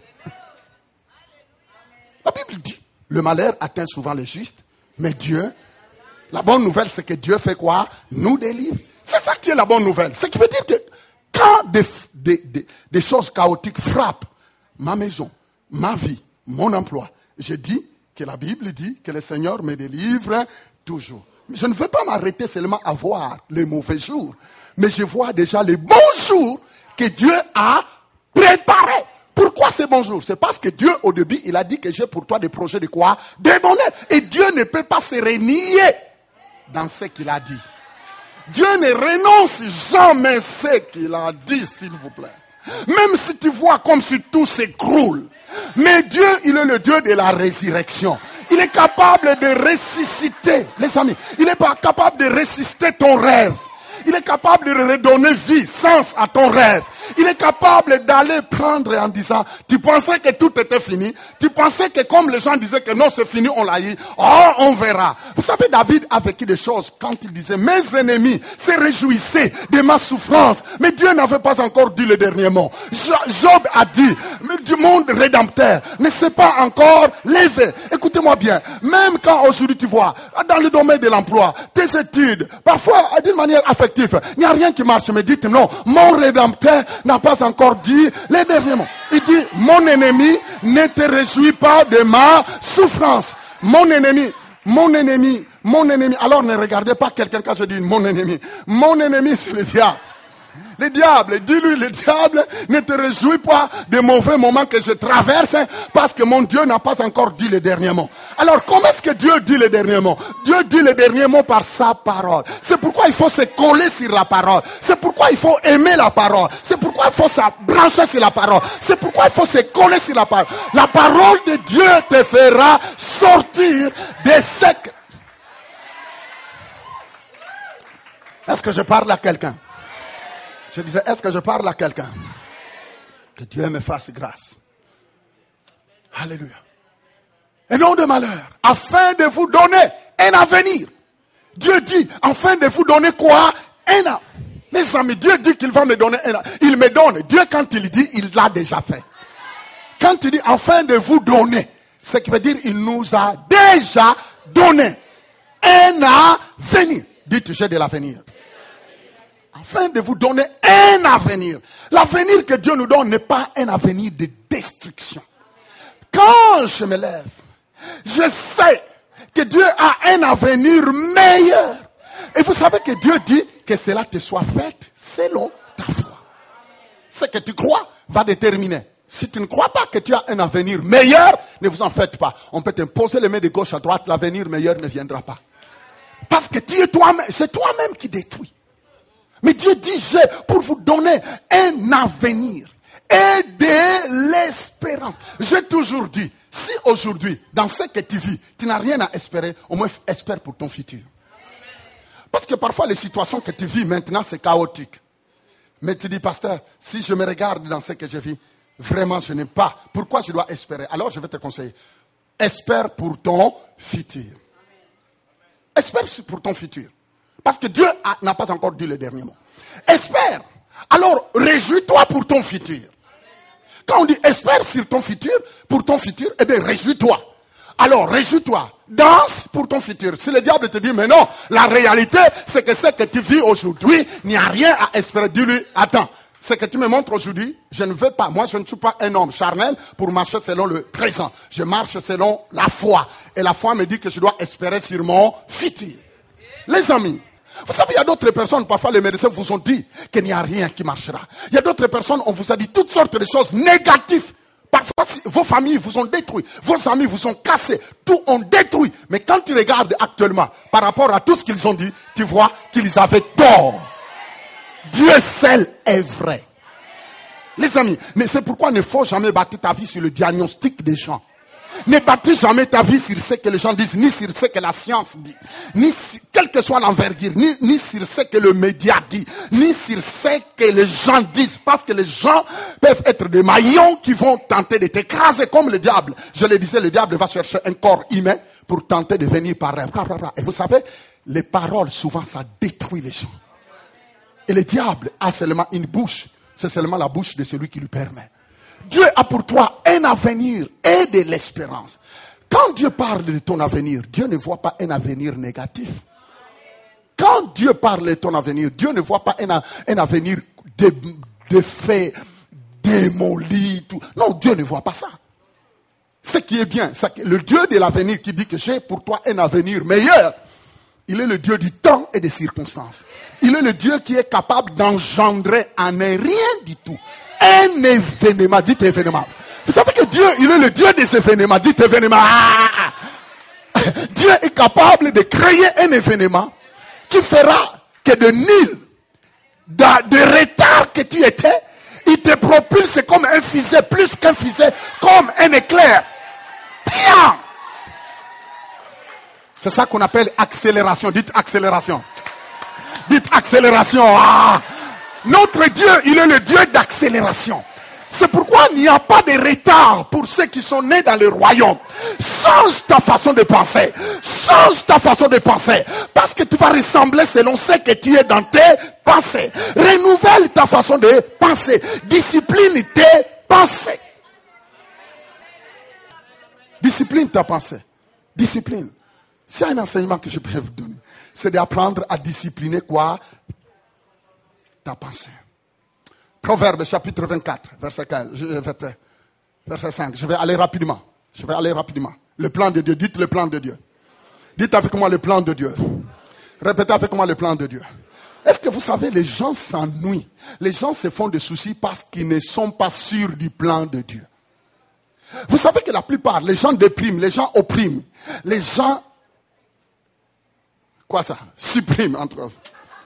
Speaker 2: La Bible dit, le malheur atteint souvent les justes, mais Dieu, la bonne nouvelle c'est que Dieu fait quoi? Nous délivre. C'est ça qui est la bonne nouvelle. Ce qui veut dire que quand des, des, des, des choses chaotiques frappent ma maison, ma vie, mon emploi, je dis que la Bible dit que le Seigneur me délivre toujours. Je ne veux pas m'arrêter seulement à voir les mauvais jours, mais je vois déjà les bons jours que Dieu a préparés. Pourquoi ces bons jours? C'est parce que Dieu, au début, il a dit que j'ai pour toi des projets de quoi? Des bonheurs. Et Dieu ne peut pas se renier dans ce qu'il a dit. Dieu ne renonce jamais à ce qu'il a dit, s'il vous plaît. Même si tu vois comme si tout s'écroule. Mais Dieu, il est le Dieu de la résurrection. Il est capable de ressusciter, les amis. Il est pas capable de ressusciter ton rêve. Il est capable de redonner vie, sens à ton rêve. Il est capable d'aller prendre en disant, tu pensais que tout était fini. Tu pensais que comme les gens disaient que non, c'est fini, on l'a eu. Oh, on verra. Vous savez, David a vécu des choses quand il disait, mes ennemis se réjouissaient de ma souffrance. Mais Dieu n'avait pas encore dit le dernier mot. Job a dit, mais du monde rédempteur ne s'est pas encore levé. Écoutez-moi bien. Même quand aujourd'hui tu vois, dans le domaine de l'emploi, tes études, parfois d'une manière affective, il n'y a rien qui marche. Mais dites non, mon rédempteur n'a pas encore dit les derniers mots. Il dit, mon ennemi, ne te réjouis pas de ma souffrance. Mon ennemi, mon ennemi, mon ennemi. Alors ne regardez pas quelqu'un quand je dis mon ennemi. Mon ennemi, c'est le diable. Le diable, dis-lui, le diable, ne te réjouis pas des mauvais moments que je traverse, parce que mon Dieu n'a pas encore dit le dernier mot. Alors, comment est-ce que Dieu dit le dernier mot? Dieu dit le dernier mot par sa parole. C'est pourquoi il faut se coller sur la parole. C'est pourquoi il faut aimer la parole. C'est pourquoi il faut se brancher sur la parole. C'est pourquoi il faut se coller sur la parole. La parole de Dieu te fera sortir des secs. Est-ce que je parle à quelqu'un? Je disais, est-ce que je parle à quelqu'un? Que Dieu me fasse grâce. Alléluia. Et non de malheur, afin de vous donner un avenir. Dieu dit, afin de vous donner quoi? Un avenir. Les amis, Dieu dit qu'il va me donner un avenir. Il me donne. Dieu, quand il dit, il l'a déjà fait. Quand il dit, afin de vous donner, ce qui veut dire, il nous a déjà donné un avenir. Dites, j'ai de l'avenir. Afin de vous donner un avenir. L'avenir que Dieu nous donne n'est pas un avenir de destruction. Quand je me lève, je sais que Dieu a un avenir meilleur. Et vous savez que Dieu dit que cela te soit fait selon ta foi. Ce que tu crois va déterminer. Si tu ne crois pas que tu as un avenir meilleur, ne vous en faites pas. On peut t'imposer les mains de gauche à droite, l'avenir meilleur ne viendra pas. Parce que tu es toi-même, c'est toi-même qui détruis. Mais Dieu dit, j'ai pour vous donner un avenir et de l'espérance. J'ai toujours dit, si aujourd'hui, dans ce que tu vis, tu n'as rien à espérer, au moins espère pour ton futur. Parce que parfois, les situations que tu vis maintenant, c'est chaotique. Mais tu dis, pasteur, si je me regarde dans ce que je vis, vraiment, je n'ai pas. Pourquoi je dois espérer? Alors, je vais te conseiller. Espère pour ton futur. Espère pour ton futur. Parce que Dieu a, n'a pas encore dit le dernier mot. Espère. Alors, réjouis-toi pour ton futur. Quand on dit espère sur ton futur, pour ton futur, eh bien, réjouis-toi. Alors, réjouis-toi. danse pour ton futur. Si le diable te dit, mais non, la réalité, c'est que ce que tu vis aujourd'hui, il n'y a rien à espérer. Dis-lui, attends, ce que tu me montres aujourd'hui, je ne veux pas. Moi, je ne suis pas un homme charnel pour marcher selon le présent. Je marche selon la foi. Et la foi me dit que je dois espérer sur mon futur. Les amis, vous savez, il y a d'autres personnes, parfois les médecins vous ont dit qu'il n'y a rien qui marchera. Il y a d'autres personnes, on vous a dit toutes sortes de choses négatives. Parfois, si vos familles vous ont détruit, vos amis vous ont cassé, tout ont détruit. Mais quand tu regardes actuellement, par rapport à tout ce qu'ils ont dit, tu vois qu'ils avaient tort. Dieu seul est vrai. Les amis, mais c'est pourquoi il ne faut jamais bâtir ta vie sur le diagnostic des gens. Ne bâtis jamais ta vie sur ce que les gens disent, ni sur ce que la science dit, ni sur, quelle que soit l'envergure, ni, ni sur ce que le média dit, ni sur ce que les gens disent. Parce que les gens peuvent être des maillons qui vont tenter de t'écraser comme le diable. Je le disais, le diable va chercher un corps humain pour tenter de venir par rêve. Et vous savez, les paroles, souvent, ça détruit les gens. Et le diable a seulement une bouche. C'est seulement la bouche de celui qui lui permet. Dieu a pour toi un avenir et de l'espérance. Quand Dieu parle de ton avenir, Dieu ne voit pas un avenir négatif. Quand Dieu parle de ton avenir, Dieu ne voit pas un, un avenir de, de fait, démoli. Tout. Non, Dieu ne voit pas ça. Ce qui est bien, c'est que le Dieu de l'avenir qui dit que j'ai pour toi un avenir meilleur, il est le Dieu du temps et des circonstances. Il est le Dieu qui est capable d'engendrer en rien du tout un événement. Dites événement. Vous savez que Dieu, il est le Dieu des événements. Dites événement. Ah! Dieu est capable de créer un événement qui fera que de nul, de, de retard que tu étais, il te propulse comme un fusée, plus qu'un fusée, comme un éclair. Bien. C'est ça qu'on appelle accélération. Dites accélération. Dites accélération. Ah! Notre Dieu, il est le Dieu d'accélération. C'est pourquoi il n'y a pas de retard pour ceux qui sont nés dans le royaume. Change ta façon de penser. Change ta façon de penser. Parce que tu vas ressembler selon ce que tu es dans tes pensées. Renouvelle ta façon de penser. Discipline tes pensées. Discipline ta pensée. Discipline. S'il y a un enseignement que je peux vous donner, c'est d'apprendre à discipliner quoi? Ta pensée. Proverbe chapitre vingt-quatre, verset quinze, verset cinq. Je vais aller rapidement. Je vais aller rapidement. Le plan de Dieu. Dites le plan de Dieu. Dites avec moi le plan de Dieu. Répétez avec moi le plan de Dieu. Est-ce que vous savez, les gens s'ennuient. Les gens se font des soucis parce qu'ils ne sont pas sûrs du plan de Dieu. Vous savez que la plupart, les gens dépriment, les gens oppriment. Les gens... Quoi ça? Suppriment entre eux.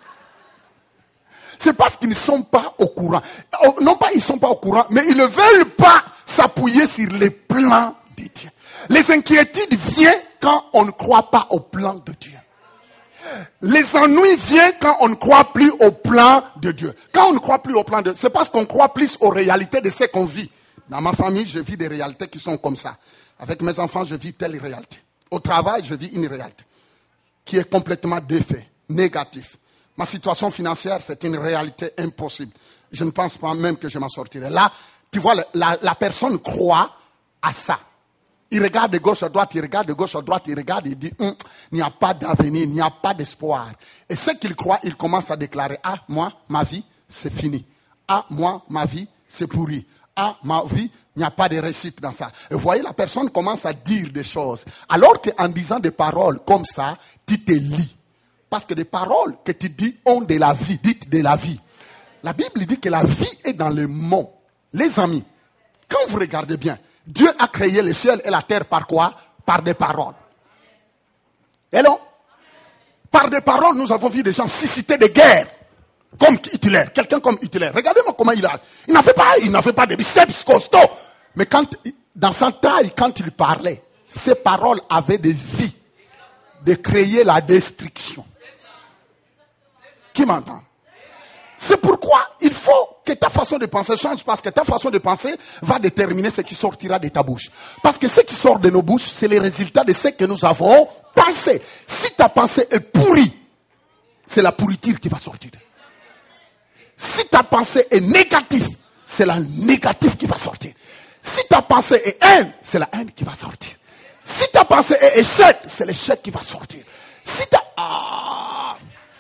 Speaker 2: C'est parce qu'ils ne sont pas au courant. Non pas ils ne sont pas au courant, mais ils ne veulent pas s'appuyer sur les plans de Dieu. Les inquiétudes viennent quand on ne croit pas au plan de Dieu. Les ennuis viennent quand on ne croit plus au plan de Dieu. Quand on ne croit plus au plan de Dieu, c'est parce qu'on croit plus aux réalités de ce qu'on vit. Dans ma famille, je vis des réalités qui sont comme ça. Avec mes enfants, je vis telle réalité. Au travail, je vis une réalité qui est complètement défaite, négative. Ma situation financière, c'est une réalité impossible. Je ne pense pas même que je m'en sortirai. Là, tu vois, la, la personne croit à ça. Il regarde de gauche à droite, il regarde de gauche à droite, il regarde, il dit, hm, il n'y a pas d'avenir, il n'y a pas d'espoir. Et ce qu'il croit, il commence à déclarer, ah, moi, ma vie, c'est fini. Ah, moi, ma vie, c'est pourri. Ah, ma vie, il n'y a pas de réussite dans ça. Et vous voyez, la personne commence à dire des choses. Alors qu'en disant des paroles comme ça, tu te lis. Parce que des paroles que tu dis ont de la vie. Dites de la vie. La Bible dit que la vie est dans les mots. Les amis, quand vous regardez bien, Dieu a créé le ciel et la terre par quoi? Par des paroles. Et non? Par des paroles, nous avons vu des gens susciter des guerres. Comme Hitler. Quelqu'un comme Hitler. Regardez-moi comment il a. Il n'avait pas, il n'avait pas de biceps costauds. Mais quand, dans sa taille, quand il parlait, ses paroles avaient des vies. De créer la destruction. Qui m'entend? C'est pourquoi il faut que ta façon de penser change, parce que ta façon de penser va déterminer ce qui sortira de ta bouche. Parce que ce qui sort de nos bouches, c'est le résultat de ce que nous avons pensé. Si ta pensée est pourrie, c'est la pourriture qui va sortir. Si ta pensée est négative, c'est la négative qui va sortir. Si ta pensée est haine, c'est la haine qui va sortir. Si ta pensée est échec, c'est l'échec qui va sortir. Si ta... Ah.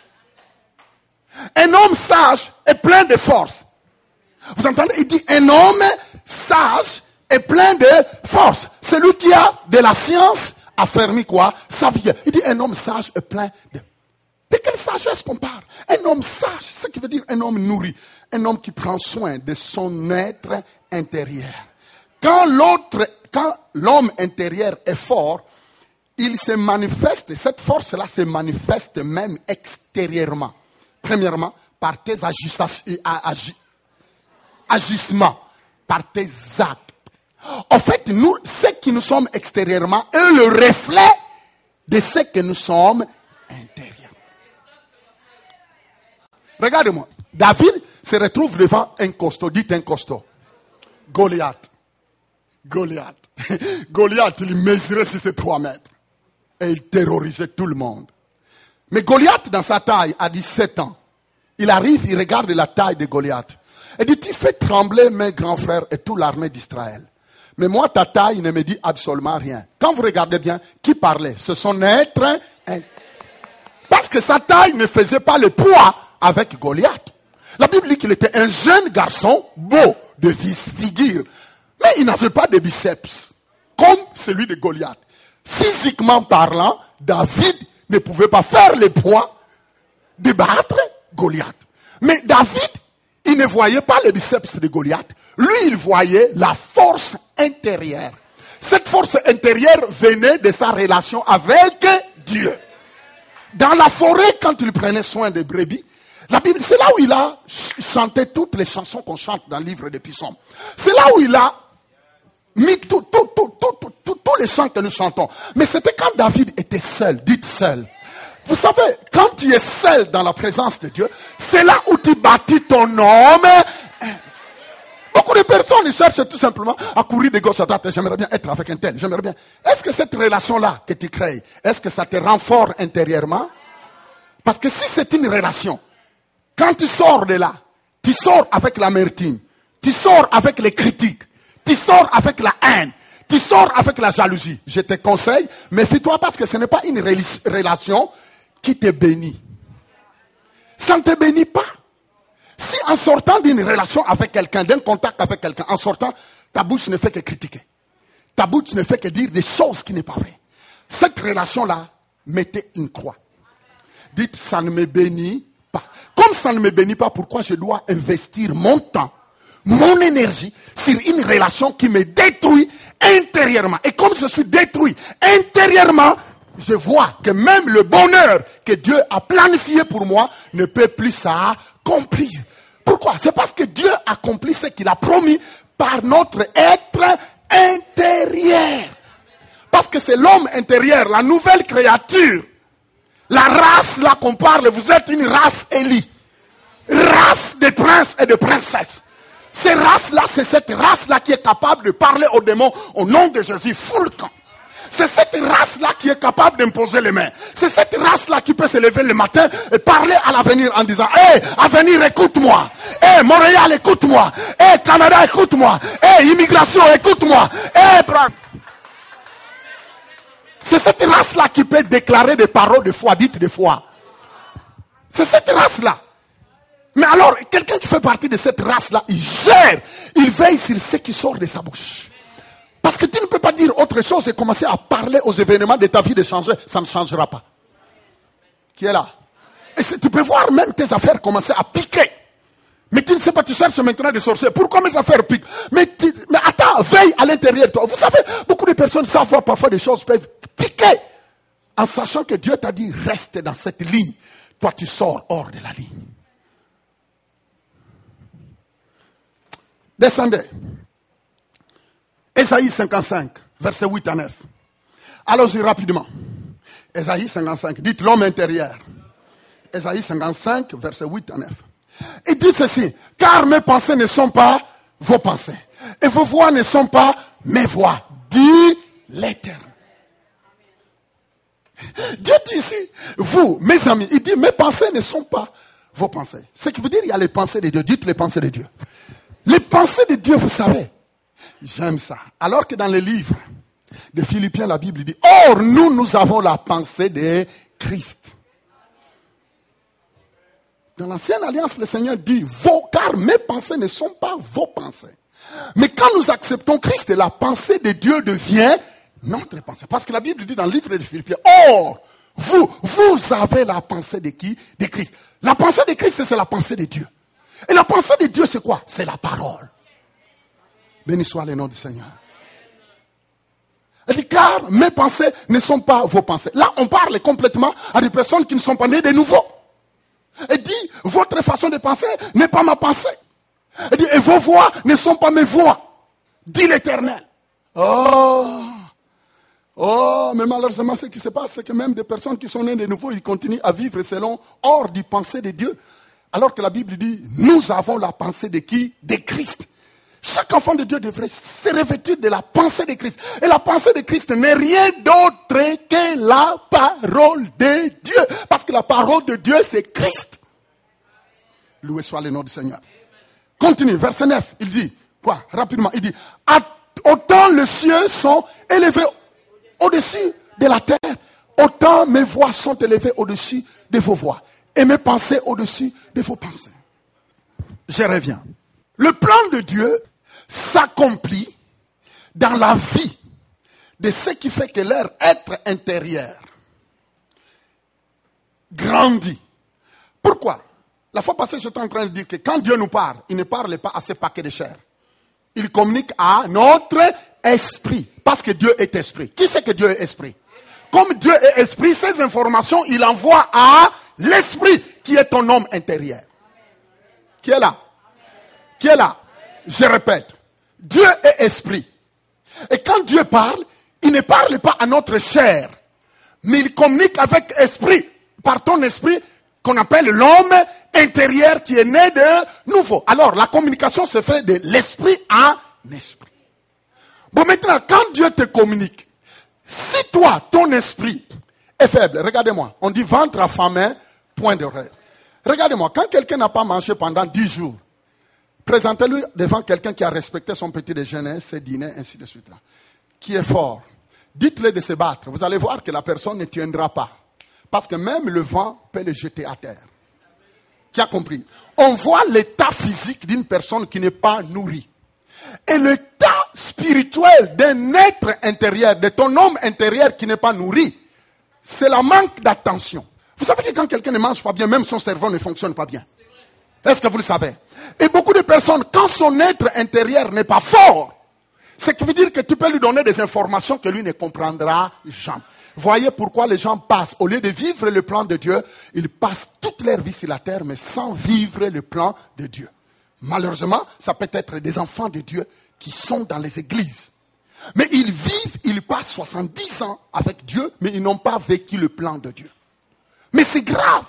Speaker 2: Un homme sage est plein de force. Vous entendez? Il dit un homme sage est plein de force. Celui qui a de la science a fermé quoi? Sa vie. Il dit un homme sage est plein de... De quelle sagesse qu'on parle? Un homme sage, c'est ce qui veut dire un homme nourri. Un homme qui prend soin de son être intérieur. Quand l'autre, quand l'homme intérieur est fort, il se manifeste, cette force-là se manifeste même extérieurement. Premièrement, par tes agissements, par tes actes. En fait, nous, ce qui nous sommes extérieurement est le reflet de ce que nous sommes intérieurement. Regardez-moi, David se retrouve devant un costaud, dites un costaud. Goliath. Goliath. Goliath, il mesurait sur ses trois mètres. Et il terrorisait tout le monde. Mais Goliath, dans sa taille, a dix-sept ans. Il arrive, il regarde la taille de Goliath. Et dit, tu fais trembler mes grands frères et toute l'armée d'Israël. Mais moi, ta taille ne me dit absolument rien. Quand vous regardez bien, qui parlait? Ce son être. Parce que sa taille ne faisait pas le poids avec Goliath. La Bible dit qu'il était un jeune garçon, beau, de figure. Mais il n'avait pas de biceps, comme celui de Goliath. Physiquement parlant, David ne pouvait pas faire le poids de battre Goliath. Mais David, il ne voyait pas les biceps de Goliath. Lui, il voyait la force intérieure. Cette force intérieure venait de sa relation avec Dieu. Dans la forêt, quand il prenait soin des brebis, la Bible, c'est là où il a chanté toutes les chansons qu'on chante dans le livre des psaumes. C'est là où il a mis tout, tout, tout, tout, tout, tout, tous les chants que nous chantons. Mais c'était quand David était seul, dites seul. Vous savez, quand tu es seul dans la présence de Dieu, c'est là où tu bâtis ton homme. Beaucoup de personnes ils cherchent tout simplement à courir de gauche à droite. J'aimerais bien être avec un tel, j'aimerais bien. Est-ce que cette relation-là que tu crées, est-ce que ça te rend fort intérieurement? Parce que si c'est une relation, quand tu sors de là, tu sors avec l'amertume, tu sors avec les critiques, tu sors avec la haine, tu sors avec la jalousie. Je te conseille, méfie-toi parce que ce n'est pas une relation qui te bénit. Ça ne te bénit pas. Si en sortant d'une relation avec quelqu'un, d'un contact avec quelqu'un, en sortant, ta bouche ne fait que critiquer. Ta bouche ne fait que dire des choses qui n'est pas vraies. Cette relation-là, mettez une croix. Dites, ça ne me bénit pas. Comme ça ne me bénit pas, pourquoi je dois investir mon temps, mon énergie sur une relation qui me détruit intérieurement. Et comme je suis détruit intérieurement, je vois que même le bonheur que Dieu a planifié pour moi ne peut plus s'accomplir. Pourquoi? C'est parce que Dieu accomplit ce qu'il a promis par notre être intérieur. Parce que c'est l'homme intérieur, la nouvelle créature. La race là qu'on parle, vous êtes une race élie. Race de princes et de princesses. Ces races-là, c'est cette race-là qui est capable de parler aux démons au nom de Jésus, full le camp. C'est cette race-là qui est capable d'imposer les mains. C'est cette race-là qui peut se lever le matin et parler à l'avenir en disant, hé, hey, avenir, écoute-moi. Hé, hey, Montréal, écoute-moi. Hé, hey, Canada, écoute-moi. Hé, hey, immigration, écoute-moi. Hé, hey, c'est cette race-là qui peut déclarer des paroles de foi, dites de foi. C'est cette race-là. Mais alors, quelqu'un qui fait partie de cette race-là, il gère, il veille sur ce qui sort de sa bouche. Parce que tu ne peux pas dire autre chose et commencer à parler aux événements de ta vie de changer, ça ne changera pas. Qui est là? Et tu peux voir même tes affaires commencer à piquer. Mais tu ne sais pas, tu cherches maintenant des sorciers. Pourquoi mes affaires piquent? Mais, tu, mais attends, veille à l'intérieur de toi. Vous savez, beaucoup de personnes savent voir parfois des choses peuvent piquer. En sachant que Dieu t'a dit, reste dans cette ligne. Toi, tu sors hors de la ligne. Descendez. Ésaïe cinquante-cinq, versets huit à neuf. Allons-y rapidement. Ésaïe cinquante-cinq, dites l'homme intérieur. Ésaïe cinquante-cinq, versets huit à neuf. Il dit ceci, car mes pensées ne sont pas vos pensées, et vos voix ne sont pas mes voix, dit l'Éternel. Dieu dit ici, vous, mes amis, il dit, mes pensées ne sont pas vos pensées. Ce qui veut dire, il y a les pensées de Dieu, dites les pensées de Dieu. Les pensées de Dieu, vous savez, j'aime ça. Alors que dans les livres de Philippiens, la Bible dit, or nous, nous avons la pensée de Christ. Dans l'ancienne alliance, le Seigneur dit, vos, car mes pensées ne sont pas vos pensées. Mais quand nous acceptons Christ, la pensée de Dieu devient notre pensée. Parce que la Bible dit dans le livre de Philippiens, or, vous, vous avez la pensée de qui? De Christ. La pensée de Christ, c'est la pensée de Dieu. Et la pensée de Dieu, c'est quoi? C'est la parole. Béni soit le nom du Seigneur. Elle dit, car mes pensées ne sont pas vos pensées. Là, on parle complètement à des personnes qui ne sont pas nées de nouveau. Elle dit, votre façon de penser n'est pas ma pensée. Elle dit, et vos voix ne sont pas mes voix, dit l'Éternel. Oh, oh, mais malheureusement, ce qui se passe, c'est que même des personnes qui sont nées de nouveau, ils continuent à vivre selon hors du pensée de Dieu. Alors que la Bible dit, nous avons la pensée de qui? De Christ. Chaque enfant de Dieu devrait se revêtir de la pensée de Christ. Et la pensée de Christ n'est rien d'autre que la parole de Dieu. Parce que la parole de Dieu, c'est Christ. Loué soit le nom du Seigneur. Continue, verset neuf, il dit, quoi, rapidement, il dit, autant les cieux sont élevés au-dessus de la terre, autant mes voix sont élevées au-dessus de vos voix, et mes pensées au-dessus de vos pensées. Je reviens. Le plan de Dieu s'accomplit dans la vie de ce qui fait que leur être intérieur grandit. Pourquoi? La fois passée, j'étais en train de dire que quand Dieu nous parle, il ne parle pas à ces paquets de chair. Il communique à notre esprit. Parce que Dieu est esprit. Qui sait que Dieu est esprit? Comme Dieu est esprit, ces informations, il envoie à l'esprit qui est ton homme intérieur. Qui est là? Qui est là? Je répète. Dieu est esprit. Et quand Dieu parle, il ne parle pas à notre chair. Mais il communique avec esprit. Par ton esprit qu'on appelle l'homme intérieur qui est né de nouveau. Alors, la communication se fait de l'esprit à l'esprit. Bon, maintenant, quand Dieu te communique, si toi, ton esprit est faible, regardez-moi, on dit ventre affamé, point d'oreille. Regardez-moi, quand quelqu'un n'a pas mangé pendant dix jours, présentez-lui devant quelqu'un qui a respecté son petit déjeuner, ses dîners, ainsi de suite. Là, qui est fort. Dites-le de se battre. Vous allez voir que la personne ne tiendra pas. Parce que même le vent peut le jeter à terre. Qui a compris? On voit l'état physique d'une personne qui n'est pas nourrie. Et l'état spirituel d'un être intérieur, de ton homme intérieur qui n'est pas nourri, c'est la manque d'attention. Vous savez que quand quelqu'un ne mange pas bien, même son cerveau ne fonctionne pas bien. Est-ce que vous le savez? Et beaucoup de personnes, quand son être intérieur n'est pas fort, ce qui veut dire que tu peux lui donner des informations que lui ne comprendra jamais. Voyez pourquoi les gens passent, au lieu de vivre le plan de Dieu, ils passent toute leur vie sur la terre, mais sans vivre le plan de Dieu. Malheureusement, ça peut être des enfants de Dieu qui sont dans les églises. Mais ils vivent, ils passent soixante-dix ans avec Dieu, mais ils n'ont pas vécu le plan de Dieu. Mais c'est grave.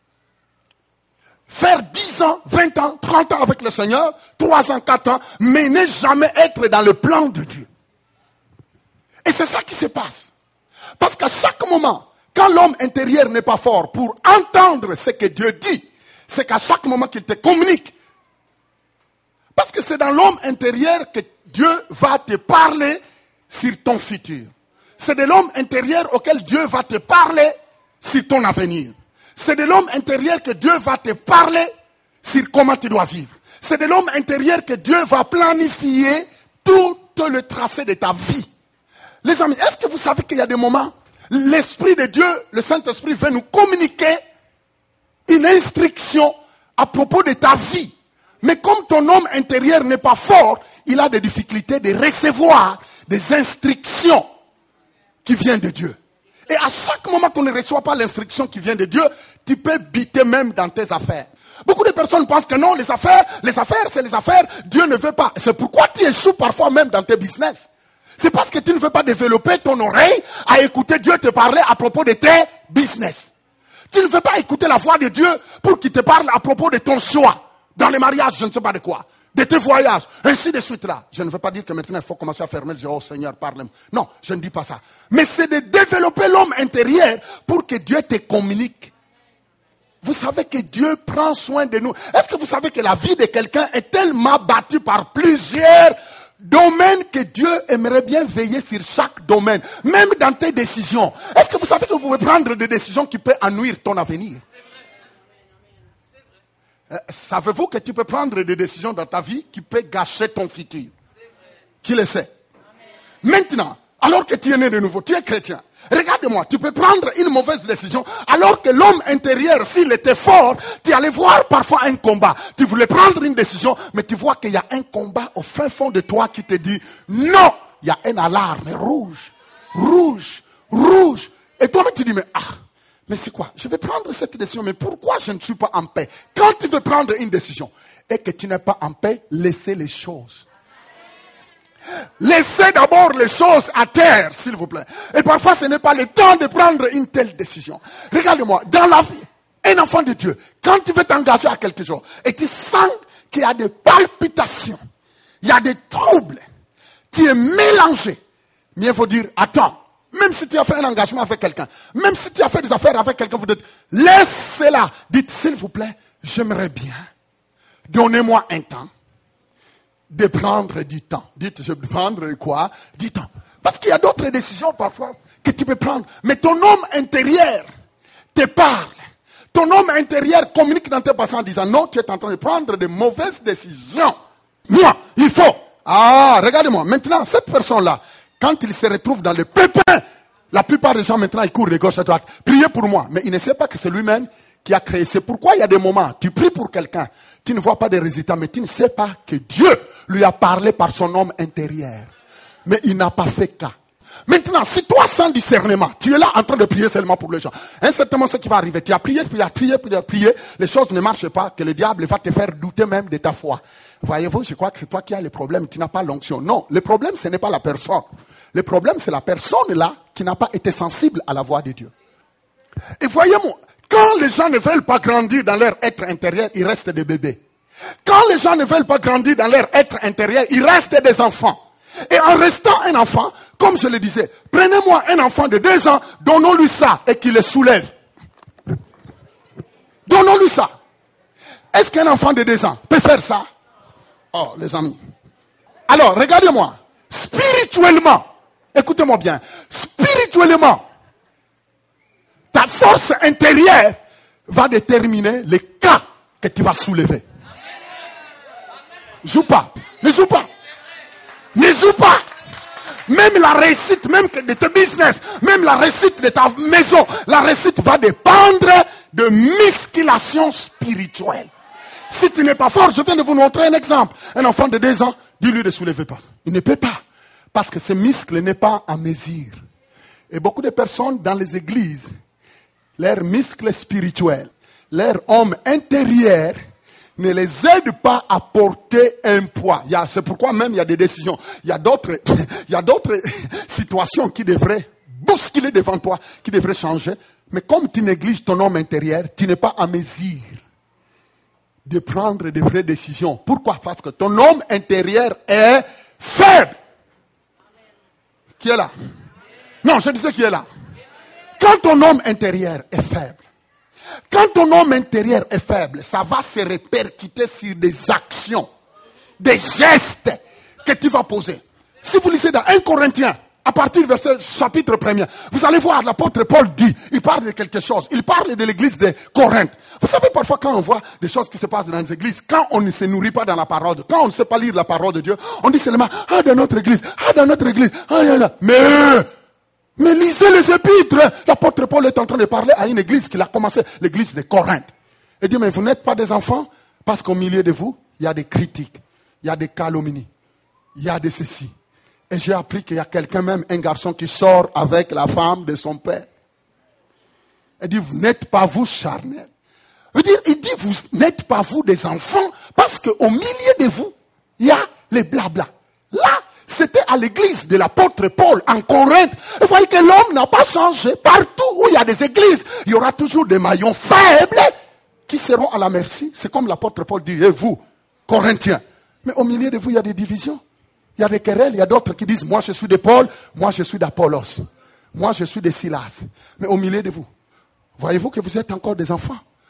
Speaker 2: Faire dix ans, vingt ans, trente ans avec le Seigneur, trois ans, quatre ans, mais ne jamais être dans le plan de Dieu. Et c'est ça qui se passe. Parce qu'à chaque moment, quand l'homme intérieur n'est pas fort pour entendre ce que Dieu dit, c'est qu'à chaque moment qu'il te communique. Parce que c'est dans l'homme intérieur que Dieu va te parler sur ton futur. C'est de l'homme intérieur auquel Dieu va te parler sur ton avenir. C'est de l'homme intérieur que Dieu va te parler sur comment tu dois vivre. C'est de l'homme intérieur que Dieu va planifier tout le tracé de ta vie. Les amis, est-ce que vous savez qu'il y a des moments, l'Esprit de Dieu, le Saint-Esprit veut nous communiquer une instruction à propos de ta vie. Mais comme ton homme intérieur n'est pas fort, il a des difficultés de recevoir des instructions qui viennent de Dieu. Et à chaque moment qu'on ne reçoit pas l'instruction qui vient de Dieu, tu peux biter même dans tes affaires. Beaucoup de personnes pensent que non, les affaires, les affaires, c'est les affaires, Dieu ne veut pas. C'est pourquoi tu échoues parfois même dans tes business. C'est parce que tu ne veux pas développer ton oreille à écouter Dieu te parler à propos de tes business. Tu ne veux pas écouter la voix de Dieu pour qu'il te parle à propos de ton choix. Dans les mariages, je ne sais pas de quoi. De tes voyages, ainsi de suite là. Je ne veux pas dire que maintenant il faut commencer à fermer le jeu. Oh Seigneur, parle-moi. Non, je ne dis pas ça. Mais c'est de développer l'homme intérieur pour que Dieu te communique. Vous savez que Dieu prend soin de nous. Est-ce que vous savez que la vie de quelqu'un est tellement battue par plusieurs domaine que Dieu aimerait bien veiller sur chaque domaine, même dans tes décisions. Est-ce que vous savez que vous pouvez prendre des décisions qui peuvent ennuyer ton avenir? Euh, savez-vous que tu peux prendre des décisions dans ta vie qui peuvent gâcher ton futur? Qui le sait? Maintenant, alors que tu es né de nouveau, tu es chrétien. Regarde-moi, tu peux prendre une mauvaise décision alors que l'homme intérieur, s'il était fort, tu allais voir parfois un combat. Tu voulais prendre une décision, mais tu vois qu'il y a un combat au fin fond de toi qui te dit non. Il y a une alarme rouge, rouge, rouge. Et toi-même tu dis mais ah, mais c'est quoi? Je vais prendre cette décision, mais pourquoi je ne suis pas en paix? Quand tu veux prendre une décision et que tu n'es pas en paix, laissez les choses. Laissez d'abord les choses à terre, s'il vous plaît. Et parfois, ce n'est pas le temps de prendre une telle décision. Regardez-moi, dans la vie, un enfant de Dieu, quand tu veux t'engager à quelque chose, et tu sens qu'il y a des palpitations, il y a des troubles, tu es mélangé, mieux vaut dire, attends, même si tu as fait un engagement avec quelqu'un, même si tu as fait des affaires avec quelqu'un, vous dites, laissez-la. Dites, s'il vous plaît, j'aimerais bien, donnez-moi un temps de prendre du temps. Dites, je vais prendre quoi? Du temps. Parce qu'il y a d'autres décisions parfois que tu peux prendre. Mais ton homme intérieur te parle. Ton homme intérieur communique dans tes passants en disant, non, tu es en train de prendre de mauvaises décisions. Moi, il faut. Ah, regarde-moi. Maintenant, cette personne-là, quand il se retrouve dans le pépin, la plupart des gens maintenant, ils courent de gauche à droite. Priez pour moi. Mais il ne sait pas que c'est lui-même qui a créé. C'est pourquoi il y a des moments, tu pries pour quelqu'un, tu ne vois pas de résultats, mais tu ne sais pas que Dieu lui a parlé par son homme intérieur. Mais il n'a pas fait cas. Maintenant, si toi, sans discernement, tu es là en train de prier seulement pour les gens, incertainement ce qui va arriver, tu as prié, puis tu as prié, puis tu as prié, les choses ne marchent pas, que le diable va te faire douter même de ta foi. Voyez-vous, je crois que c'est toi qui as le problème, tu n'as pas l'onction. Non, le problème, ce n'est pas la personne. Le problème, c'est la personne là qui n'a pas été sensible à la voix de Dieu. Et voyez-moi, quand les gens ne veulent pas grandir dans leur être intérieur, ils restent des bébés. Quand les gens ne veulent pas grandir dans leur être intérieur, ils restent des enfants. Et en restant un enfant, comme je le disais, prenez-moi un enfant de deux ans, donnons-lui ça et qu'il le soulève. Donnons-lui ça. Est-ce qu'un enfant de deux ans peut faire ça? Oh, les amis. Alors, regardez-moi. Spirituellement, écoutez-moi bien, spirituellement, ta force intérieure va déterminer les cas que tu vas soulever. Joue pas. Ne joue pas. Ne joue pas. Même la réussite, même de tes business, même la réussite de ta maison, la réussite va dépendre de musculation spirituelle. Si tu n'es pas fort, je viens de vous montrer un exemple. Un enfant de deux ans, dis-lui de soulever pas. Il ne peut pas. Parce que ce muscle n'est pas à mesure. Et beaucoup de personnes dans les églises, leurs muscles spirituels, leur homme intérieur, ne les aide pas à porter un poids. Il y a, c'est pourquoi même il y a des décisions. Il y a d'autres, il y a d'autres situations qui devraient bousculer devant toi, qui devraient changer. Mais comme tu négliges ton homme intérieur, tu n'es pas à mesure de prendre de vraies décisions. Pourquoi? Parce que ton homme intérieur est faible. Qui est là? Non, je disais qui est là. Quand ton homme intérieur est faible, quand ton homme intérieur est faible, ça va se répercuter sur des actions, des gestes que tu vas poser. Si vous lisez dans un Corinthiens, à partir du verset chapitre premier, vous allez voir l'apôtre Paul dit, il parle de quelque chose. Il parle de l'église de Corinthe. Vous savez, parfois quand on voit des choses qui se passent dans les églises, quand on ne se nourrit pas dans la parole, quand on ne sait pas lire la parole de Dieu, on dit seulement, ah, dans notre église, ah, dans notre église, ah, là, là. Mais, mais lisez les épîtres. L'apôtre Paul est en train de parler à une église qu'il a commencé, l'église de Corinthe. Et dit, mais vous n'êtes pas des enfants, parce qu'au milieu de vous, il y a des critiques, il y a des calomnies, il y a des ceci. Et j'ai appris qu'il y a quelqu'un même, un garçon qui sort avec la femme de son père. Il dit, vous n'êtes pas vous charnels. Il dit, il dit, vous n'êtes pas vous des enfants, parce qu'au milieu de vous, il y a les blabla. Là, c'était à l'église de l'apôtre Paul en Corinthe. Vous voyez que l'homme n'a pas changé. Partout où il y a des églises, il y aura toujours des maillons faibles qui seront à la merci. C'est comme l'apôtre Paul dit, et vous, Corinthiens. Mais au milieu de vous, il y a des divisions. Il y a des querelles, il y a d'autres qui disent, moi je suis de Paul, moi je suis d'Apollos, moi je suis de Silas. Mais au milieu de vous, voyez-vous que vous êtes encore des enfants.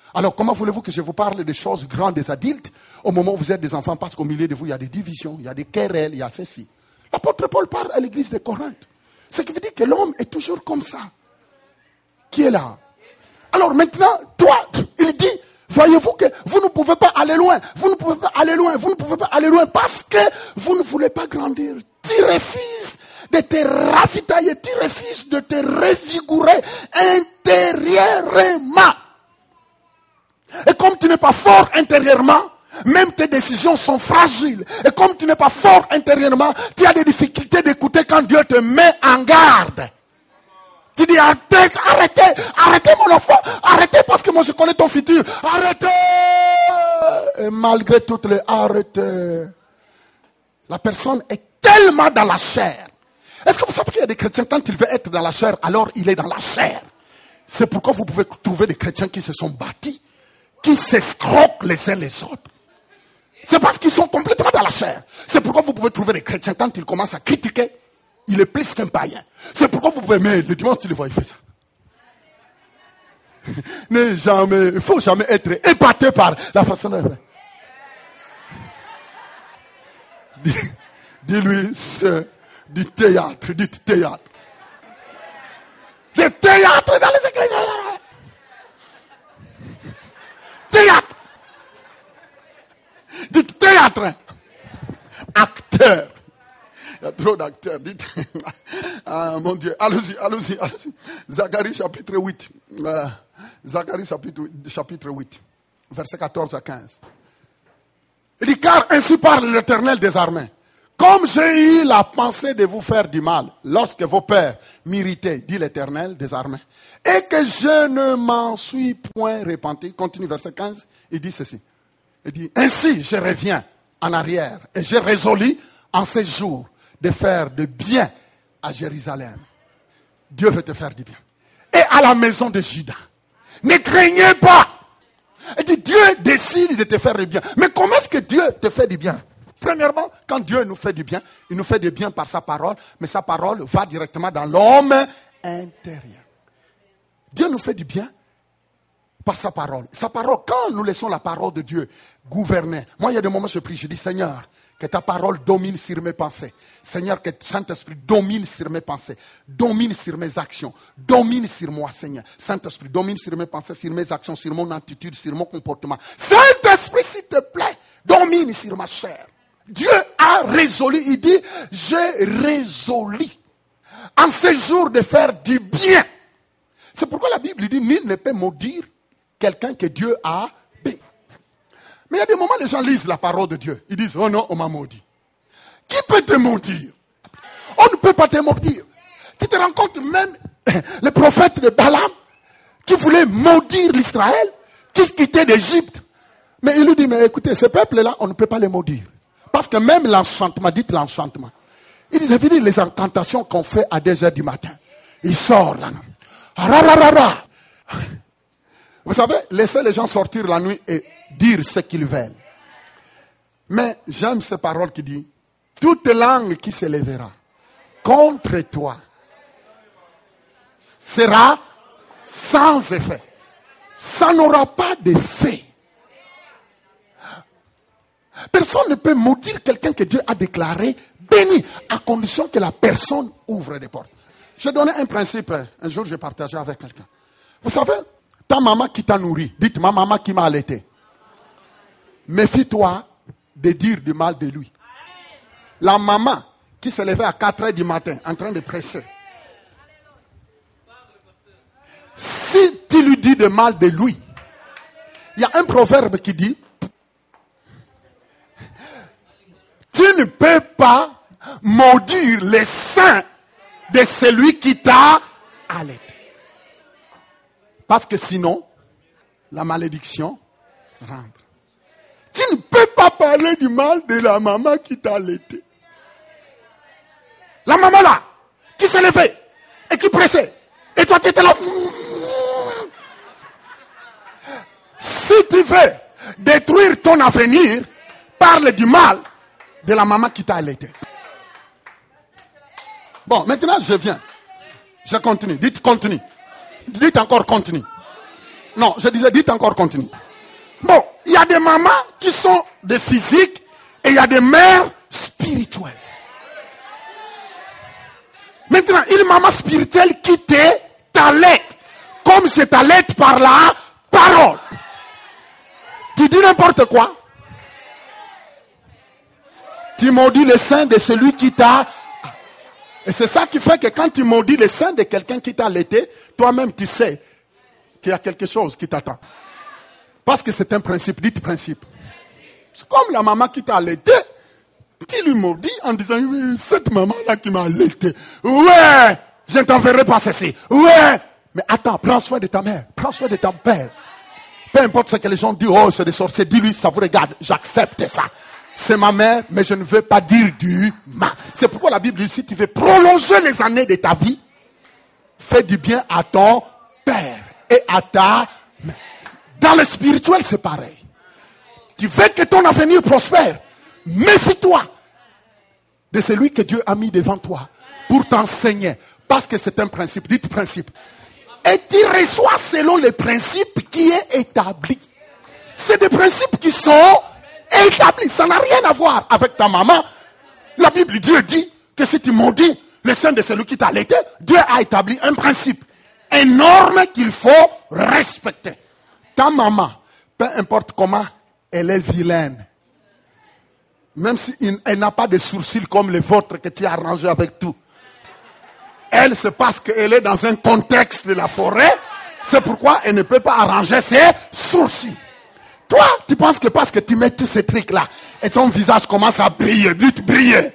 Speaker 2: Alors comment voulez-vous que je vous parle des choses grandes des adultes au moment où vous êtes des enfants, parce qu'au milieu de vous, il y a des divisions, il y a des querelles, il y a ceci. L'apôtre Paul parle à l'église de Corinthe. Ce qui veut dire que l'homme est toujours comme ça. Qui est là? Alors maintenant, toi, il dit, voyez-vous que vous ne pouvez pas aller loin, vous ne pouvez pas aller loin, vous ne pouvez pas aller loin parce que vous ne voulez pas grandir. Tu refuses de te ravitailler, tu refuses de te revigorer intérieurement. Et comme tu n'es pas fort intérieurement, même tes décisions sont fragiles. Et comme tu n'es pas fort intérieurement, tu as des difficultés d'écouter quand Dieu te met en garde. Tu dis arrêtez, arrêtez, arrêtez mon enfant, arrêtez parce que moi je connais ton futur. Arrêtez. Et malgré toutes les arrêtez. La personne est tellement dans la chair. Est-ce que vous savez qu'il y a des chrétiens, quand il veut être dans la chair, alors il est dans la chair. C'est pourquoi vous pouvez trouver des chrétiens qui se sont bâtis, qui s'escroquent les uns les autres. C'est parce qu'ils sont complètement dans la chair. C'est pourquoi vous pouvez trouver des chrétiens, quand ils commencent à critiquer, il est plus qu'un païen. C'est pourquoi vous pouvez, mais le dimanche, tu le vois, il fait ça. Ne jamais, il ne faut jamais être épaté par la façon de faire. Dis, dis-lui, c'est du théâtre, du théâtre. Le théâtre dans les églises. Théâtre. Dites théâtre. Acteur. Il y a trop d'acteurs. Dites. Ah, mon Dieu. Allez-y, allez-y, allez-y. Zacharie chapitre huit. Euh, Zacharie chapitre, chapitre huit. Versets quatorze à quinze. Il dit, car ainsi parle l'Éternel des armées. Comme j'ai eu la pensée de vous faire du mal, lorsque vos pères m'irritaient, dit l'Éternel des armées, et que je ne m'en suis point repenti. Continue verset quinze. Il dit ceci. Il dit, ainsi je reviens en arrière et je résolus en ces jours de faire de bien à Jérusalem. Dieu veut te faire du bien. Et à la maison de Juda. Ne craignez pas. Il dit, Dieu décide de te faire du bien. Mais comment est-ce que Dieu te fait du bien? Premièrement, quand Dieu nous fait du bien, il nous fait du bien par sa parole, mais sa parole va directement dans l'homme intérieur. Dieu nous fait du bien par sa parole. Sa parole, quand nous laissons la parole de Dieu gouverner, moi il y a des moments où je prie, je dis Seigneur, que ta parole domine sur mes pensées. Seigneur, que Saint-Esprit domine sur mes pensées, domine sur mes actions, domine sur moi, Seigneur. Saint-Esprit domine sur mes pensées, sur mes actions, sur mon attitude, sur mon comportement. Saint-Esprit, s'il te plaît, domine sur ma chair. Dieu a résolu, il dit, j'ai résolu en ces jours de faire du bien. C'est pourquoi la Bible dit, nul ne peut maudire quelqu'un que Dieu a béni. Mais il y a des moments, les gens lisent la parole de Dieu. Ils disent, oh non, on m'a maudit. Qui peut te maudire? On ne peut pas te maudire. Tu te rends compte même, le prophète de Balaam, qui voulait maudire l'Israël, qui quittait l'Égypte. Mais il lui dit, mais écoutez, ce peuple-là, on ne peut pas les maudire. Parce que même l'enchantement, dites l'enchantement. Il dit, dit les incantations qu'on fait à deux heures du matin. Il sort là. Rararara. Vous savez, laissez les gens sortir la nuit et dire ce qu'ils veulent. Mais j'aime ces paroles qui disent, toute langue qui se lèvera contre toi sera sans effet. Ça n'aura pas d'effet. Personne ne peut maudire quelqu'un que Dieu a déclaré béni, à condition que la personne ouvre des portes. Je donnais un principe, un jour j'ai partagé avec quelqu'un. Vous savez, ta maman qui t'a nourri, dites ma maman qui m'a allaité. Méfie-toi de dire du mal de lui. La maman qui se levait à quatre heures du matin en train de presser. Si tu lui dis de mal de lui, il y a un proverbe qui dit, tu ne peux pas maudire les seins de celui qui t'a allaité. Parce que sinon, la malédiction rentre. Tu ne peux pas parler du mal de la maman qui t'a allaité. La maman là, qui s'est levée et qui pressait. Et toi tu étais là. Si tu veux détruire ton avenir, parle du mal de la maman qui t'a allaité. Bon, maintenant je viens. Je continue. Dites continue. Dites encore continue. Non, je disais, dites encore, continue. Bon, il y a des mamans qui sont des physiques et il y a des mères spirituelles. Maintenant, une maman spirituelle qui t'allaite, comme je t'allaite par la parole. Tu dis n'importe quoi. Tu maudis le sein de celui qui t'a... Et c'est ça qui fait que quand tu maudis le sein de quelqu'un qui t'a allaité, toi-même tu sais qu'il y a quelque chose qui t'attend. Parce que c'est un principe, dites principe. C'est comme la maman qui t'a allaité. Tu lui maudis en disant, oui, cette maman-là qui m'a allaité. Ouais, je ne t'enverrai pas ceci. Ouais. Mais attends, prends soin de ta mère. Prends soin de ton père. Peu importe ce que les gens disent, oh, c'est des sorciers. Dis-lui, ça vous regarde. J'accepte ça. C'est ma mère, mais je ne veux pas dire du mal. C'est pourquoi la Bible dit, si tu veux prolonger les années de ta vie, fais du bien à ton père et à ta mère. Dans le spirituel, c'est pareil. Tu veux que ton avenir prospère. Méfie-toi de celui que Dieu a mis devant toi pour t'enseigner. Parce que c'est un principe. Dites principe. Et tu reçois selon les principes qui est établi. C'est des principes qui sont établis. Ça n'a rien à voir avec ta maman. La Bible, Dieu dit que si tu maudis le sein de celui qui t'a allaité, Dieu a établi un principe, une norme qu'il faut respecter. Ta maman, peu importe comment, elle est vilaine. Même si elle n'a pas de sourcils comme les vôtres que tu as arrangés avec tout. Elle, c'est parce qu'elle est dans un contexte de la forêt. C'est pourquoi elle ne peut pas arranger ses sourcils. Toi, tu penses que parce que tu mets tous ces trucs-là, et ton visage commence à briller, vite briller.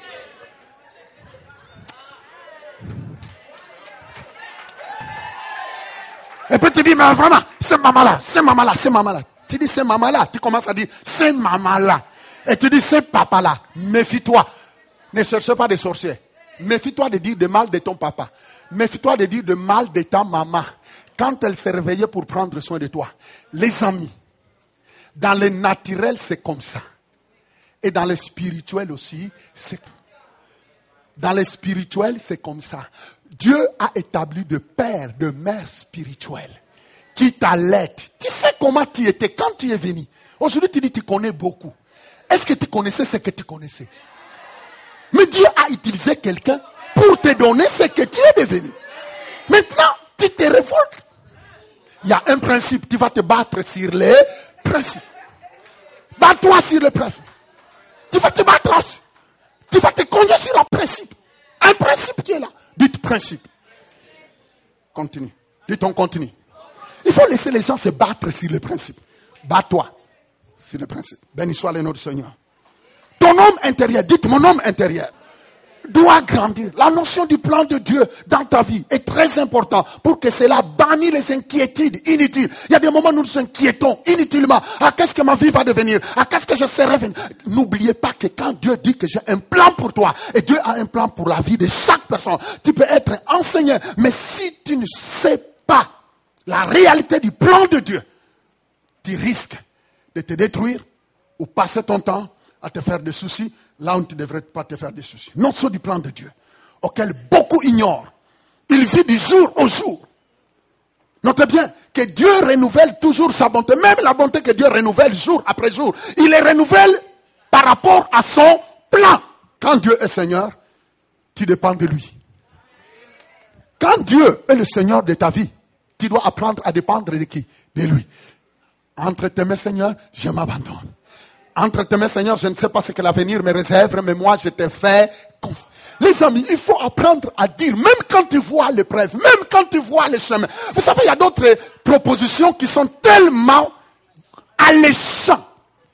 Speaker 2: Et puis tu dis, mais vraiment, c'est maman-là, c'est maman-là, c'est maman-là. Tu dis, c'est maman-là. Tu commences à dire, c'est maman-là. Et tu dis, c'est papa-là. Méfie-toi. Ne cherche pas des sorciers. Méfie-toi de dire de mal de ton papa. Méfie-toi de dire de mal de ta maman. Quand elle s'est réveillée pour prendre soin de toi. Les amis, dans le naturel, c'est comme ça. Et dans le spirituel aussi, c'est Dans le spirituel, c'est comme ça. Dieu a établi de pères, de mères spirituelles qui t'allaitent. Tu sais comment tu étais quand tu es venu. Aujourd'hui, tu dis tu connais beaucoup. Est-ce que tu connaissais ce que tu connaissais? Mais Dieu a utilisé quelqu'un pour te donner ce que tu es devenu. Maintenant, tu te révoltes. Il y a un principe, tu vas te battre sur les principes. Bats-toi sur les principes. Tu vas te battre. Tu vas te conduire sur le principe. Un principe qui est là. Dites principe. Continue. Dites on continue. Il faut laisser les gens se battre sur les principes. Bats-toi sur les principes. Béni soit le nom du Seigneur. Ton homme intérieur, dites mon homme intérieur, doit grandir. La notion du plan de Dieu dans ta vie est très importante pour que cela bannisse les inquiétudes inutiles. Il y a des moments où nous nous inquiétons inutilement. Ah, qu'est-ce que ma vie va devenir? Ah, qu'est-ce que je serai venir? N'oubliez pas que quand Dieu dit que j'ai un plan pour toi, et Dieu a un plan pour la vie de chaque personne, tu peux être enseigné. Mais si tu ne sais pas la réalité du plan de Dieu, tu risques de te détruire ou passer ton temps à te faire des soucis là où tu ne devrais pas te faire des soucis. Non seulement du plan de Dieu, auquel beaucoup ignorent. Il vit du jour au jour. Notez bien que Dieu renouvelle toujours sa bonté. Même la bonté que Dieu renouvelle jour après jour, il les renouvelle par rapport à son plan. Quand Dieu est Seigneur, tu dépends de lui. Quand Dieu est le Seigneur de ta vie, tu dois apprendre à dépendre de qui? De lui. Entre tes mains, Seigneur, je m'abandonne. Entre tes mains, Seigneur, je ne sais pas ce que l'avenir me réserve, mais moi, je te fais confiance. Les amis, il faut apprendre à dire, même quand tu vois l'épreuve, même quand tu vois les chemins. Vous savez, il y a d'autres propositions qui sont tellement alléchantes.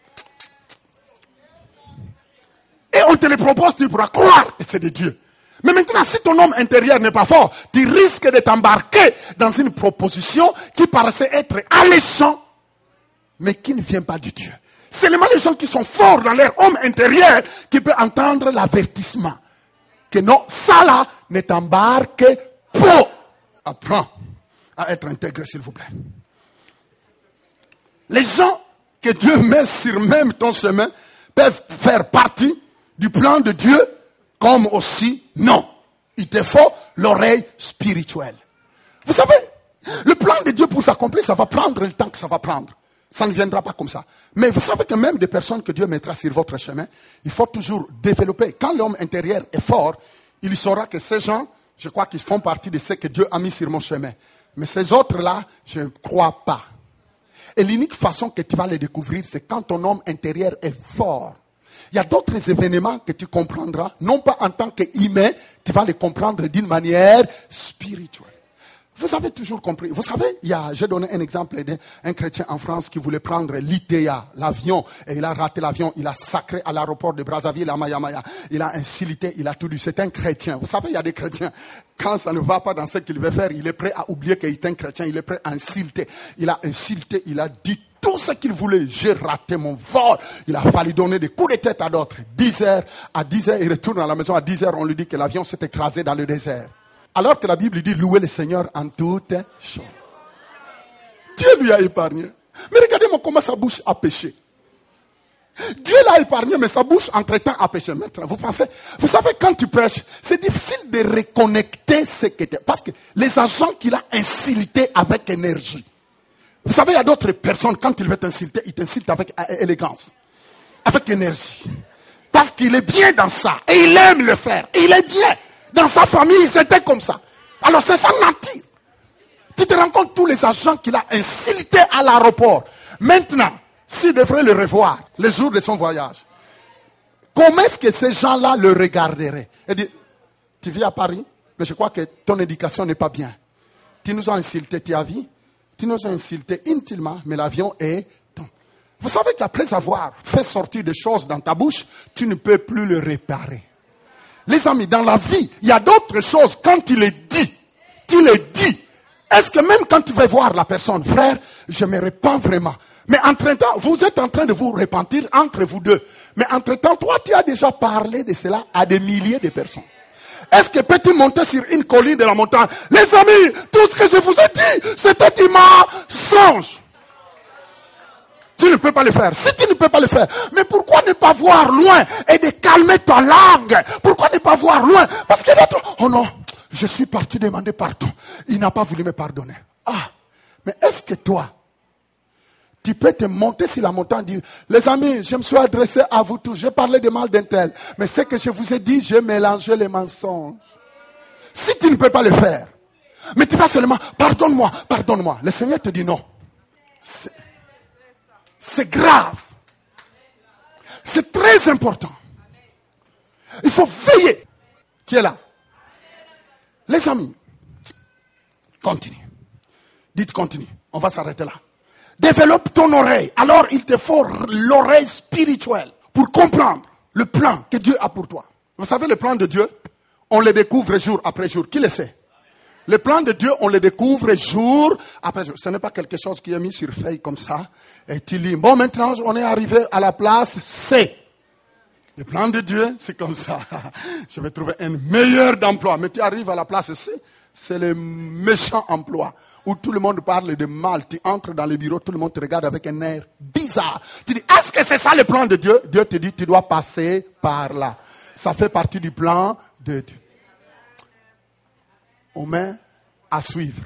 Speaker 2: Et on te les propose, tu pourras croire que c'est de Dieu. Mais maintenant, si ton homme intérieur n'est pas fort, tu risques de t'embarquer dans une proposition qui paraissait être alléchante, mais qui ne vient pas de Dieu. C'est seulement les gens qui sont forts dans leur homme intérieur qui peuvent entendre l'avertissement. Que non, ça là ne t'embarque pas. Apprends à être intégré, s'il vous plaît. Les gens que Dieu met sur même ton chemin peuvent faire partie du plan de Dieu, comme aussi non. Il te faut l'oreille spirituelle. Vous savez, Le plan de Dieu pour s'accomplir, ça va prendre le temps que ça va prendre. Ça ne viendra pas comme ça. Mais vous savez que même des personnes que Dieu mettra sur votre chemin, il faut toujours développer. Quand l'homme intérieur est fort, il saura que ces gens, je crois qu'ils font partie de ceux que Dieu a mis sur mon chemin. Mais ces autres-là, je ne crois pas. Et l'unique façon que tu vas les découvrir, c'est quand ton homme intérieur est fort. Il y a d'autres événements que tu comprendras, non pas en tant qu'humain, tu vas les comprendre d'une manière spirituelle. Vous avez toujours compris. Vous savez, il y a, j'ai donné un exemple d'un chrétien en France qui voulait prendre l'I T A, l'avion, et il a raté l'avion, il a sacré à l'aéroport de Brazzaville à Mayamaya. Il a insulté, il a tout dit. C'est un chrétien. Vous savez, il y a des chrétiens, quand ça ne va pas dans ce qu'il veut faire, il est prêt à oublier qu'il est un chrétien, il est prêt à insulter. Il a insulté, il a dit tout ce qu'il voulait. J'ai raté mon vol. Il a fallu donner des coups de tête à d'autres. dix heures, à dix heures, il retourne à la maison. À dix heures, on lui dit que l'avion s'est écrasé dans le désert. Alors que la Bible dit louer le Seigneur en toutes choses. Dieu lui a épargné. Mais regardez-moi comment sa bouche a péché. Dieu l'a épargné, mais sa bouche entre-temps a péché. Maintenant, vous pensez, vous savez, quand tu pêches, c'est difficile de reconnecter ce que tu es. Parce que les agents qu'il a insultés avec énergie. Vous savez, il y a d'autres personnes, quand ils veulent t'insulter, ils t'insultent avec élégance, avec énergie. Parce qu'il est bien dans ça. Et il aime le faire. Et il est bien. Dans sa famille, c'était comme ça. Alors c'est sa nature. Tu te rends compte tous les agents qu'il a insultés à l'aéroport. Maintenant, s'il devrait le revoir, le jour de son voyage, comment est-ce que ces gens-là le regarderaient? Il dit, tu vis à Paris, mais je crois que ton éducation n'est pas bien. Tu nous as insultés, tu as vu? Tu nous as insultés inutilement, mais l'avion est ton. Vous savez qu'après avoir fait sortir des choses dans ta bouche, tu ne peux plus le réparer. Les amis, dans la vie, il y a d'autres choses. Quand tu les dis, tu les dis. Est-ce que même quand tu vas voir la personne, frère, je me répands vraiment. Mais entre-temps, vous êtes en train de vous repentir entre vous deux. Mais entre-temps, toi, tu as déjà parlé de cela à des milliers de personnes. Est-ce que peux-tu monter sur une colline de la montagne? Les amis, tout ce que je vous ai dit, c'était un mensonge. Tu ne peux pas le faire. Si tu ne peux pas le faire, mais pourquoi ne pas voir loin et de calmer ta langue? Pourquoi ne pas voir loin? Parce que d'autres, oh non, je suis parti demander pardon. Il n'a pas voulu me pardonner. Ah, mais est-ce que toi, tu peux te monter sur la montagne et dire, les amis, je me suis adressé à vous tous, j'ai parlé de mal d'un tel, mais ce que je vous ai dit, j'ai mélangé les mensonges. Si tu ne peux pas le faire, mais tu vas seulement, pardonne-moi, pardonne-moi. Le Seigneur te dit non. C'est, c'est grave. C'est très important. Il faut veiller. Qui est là? Les amis, continue. Dites continue. On va s'arrêter là. Développe ton oreille. Alors il te faut l'oreille spirituelle pour comprendre le plan que Dieu a pour toi. Vous savez, le plan de Dieu, on le découvre jour après jour. Qui le sait? Le plan de Dieu, on le découvre jour après jour. Ce n'est pas quelque chose qui est mis sur feuille comme ça. Et tu lis, bon, maintenant on est arrivé à la place C. Le plan de Dieu, c'est comme ça. Je vais trouver un meilleur d'emploi. Mais tu arrives à la place C, c'est le méchant emploi. Où tout le monde parle de mal. Tu entres dans le bureau, tout le monde te regarde avec un air bizarre. Tu dis, est-ce que c'est ça le plan de Dieu? Dieu te dit, tu dois passer par là. Ça fait partie du plan de Dieu. On met à suivre.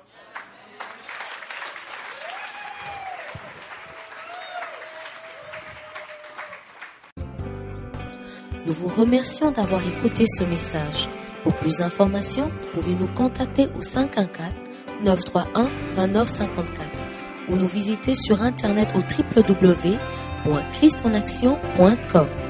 Speaker 1: Nous vous remercions d'avoir écouté ce message. Pour plus d'informations, vous pouvez nous contacter au cinq un quatre, neuf trois un, deux neuf cinq quatre ou nous visiter sur internet au w w w point christ en action point com.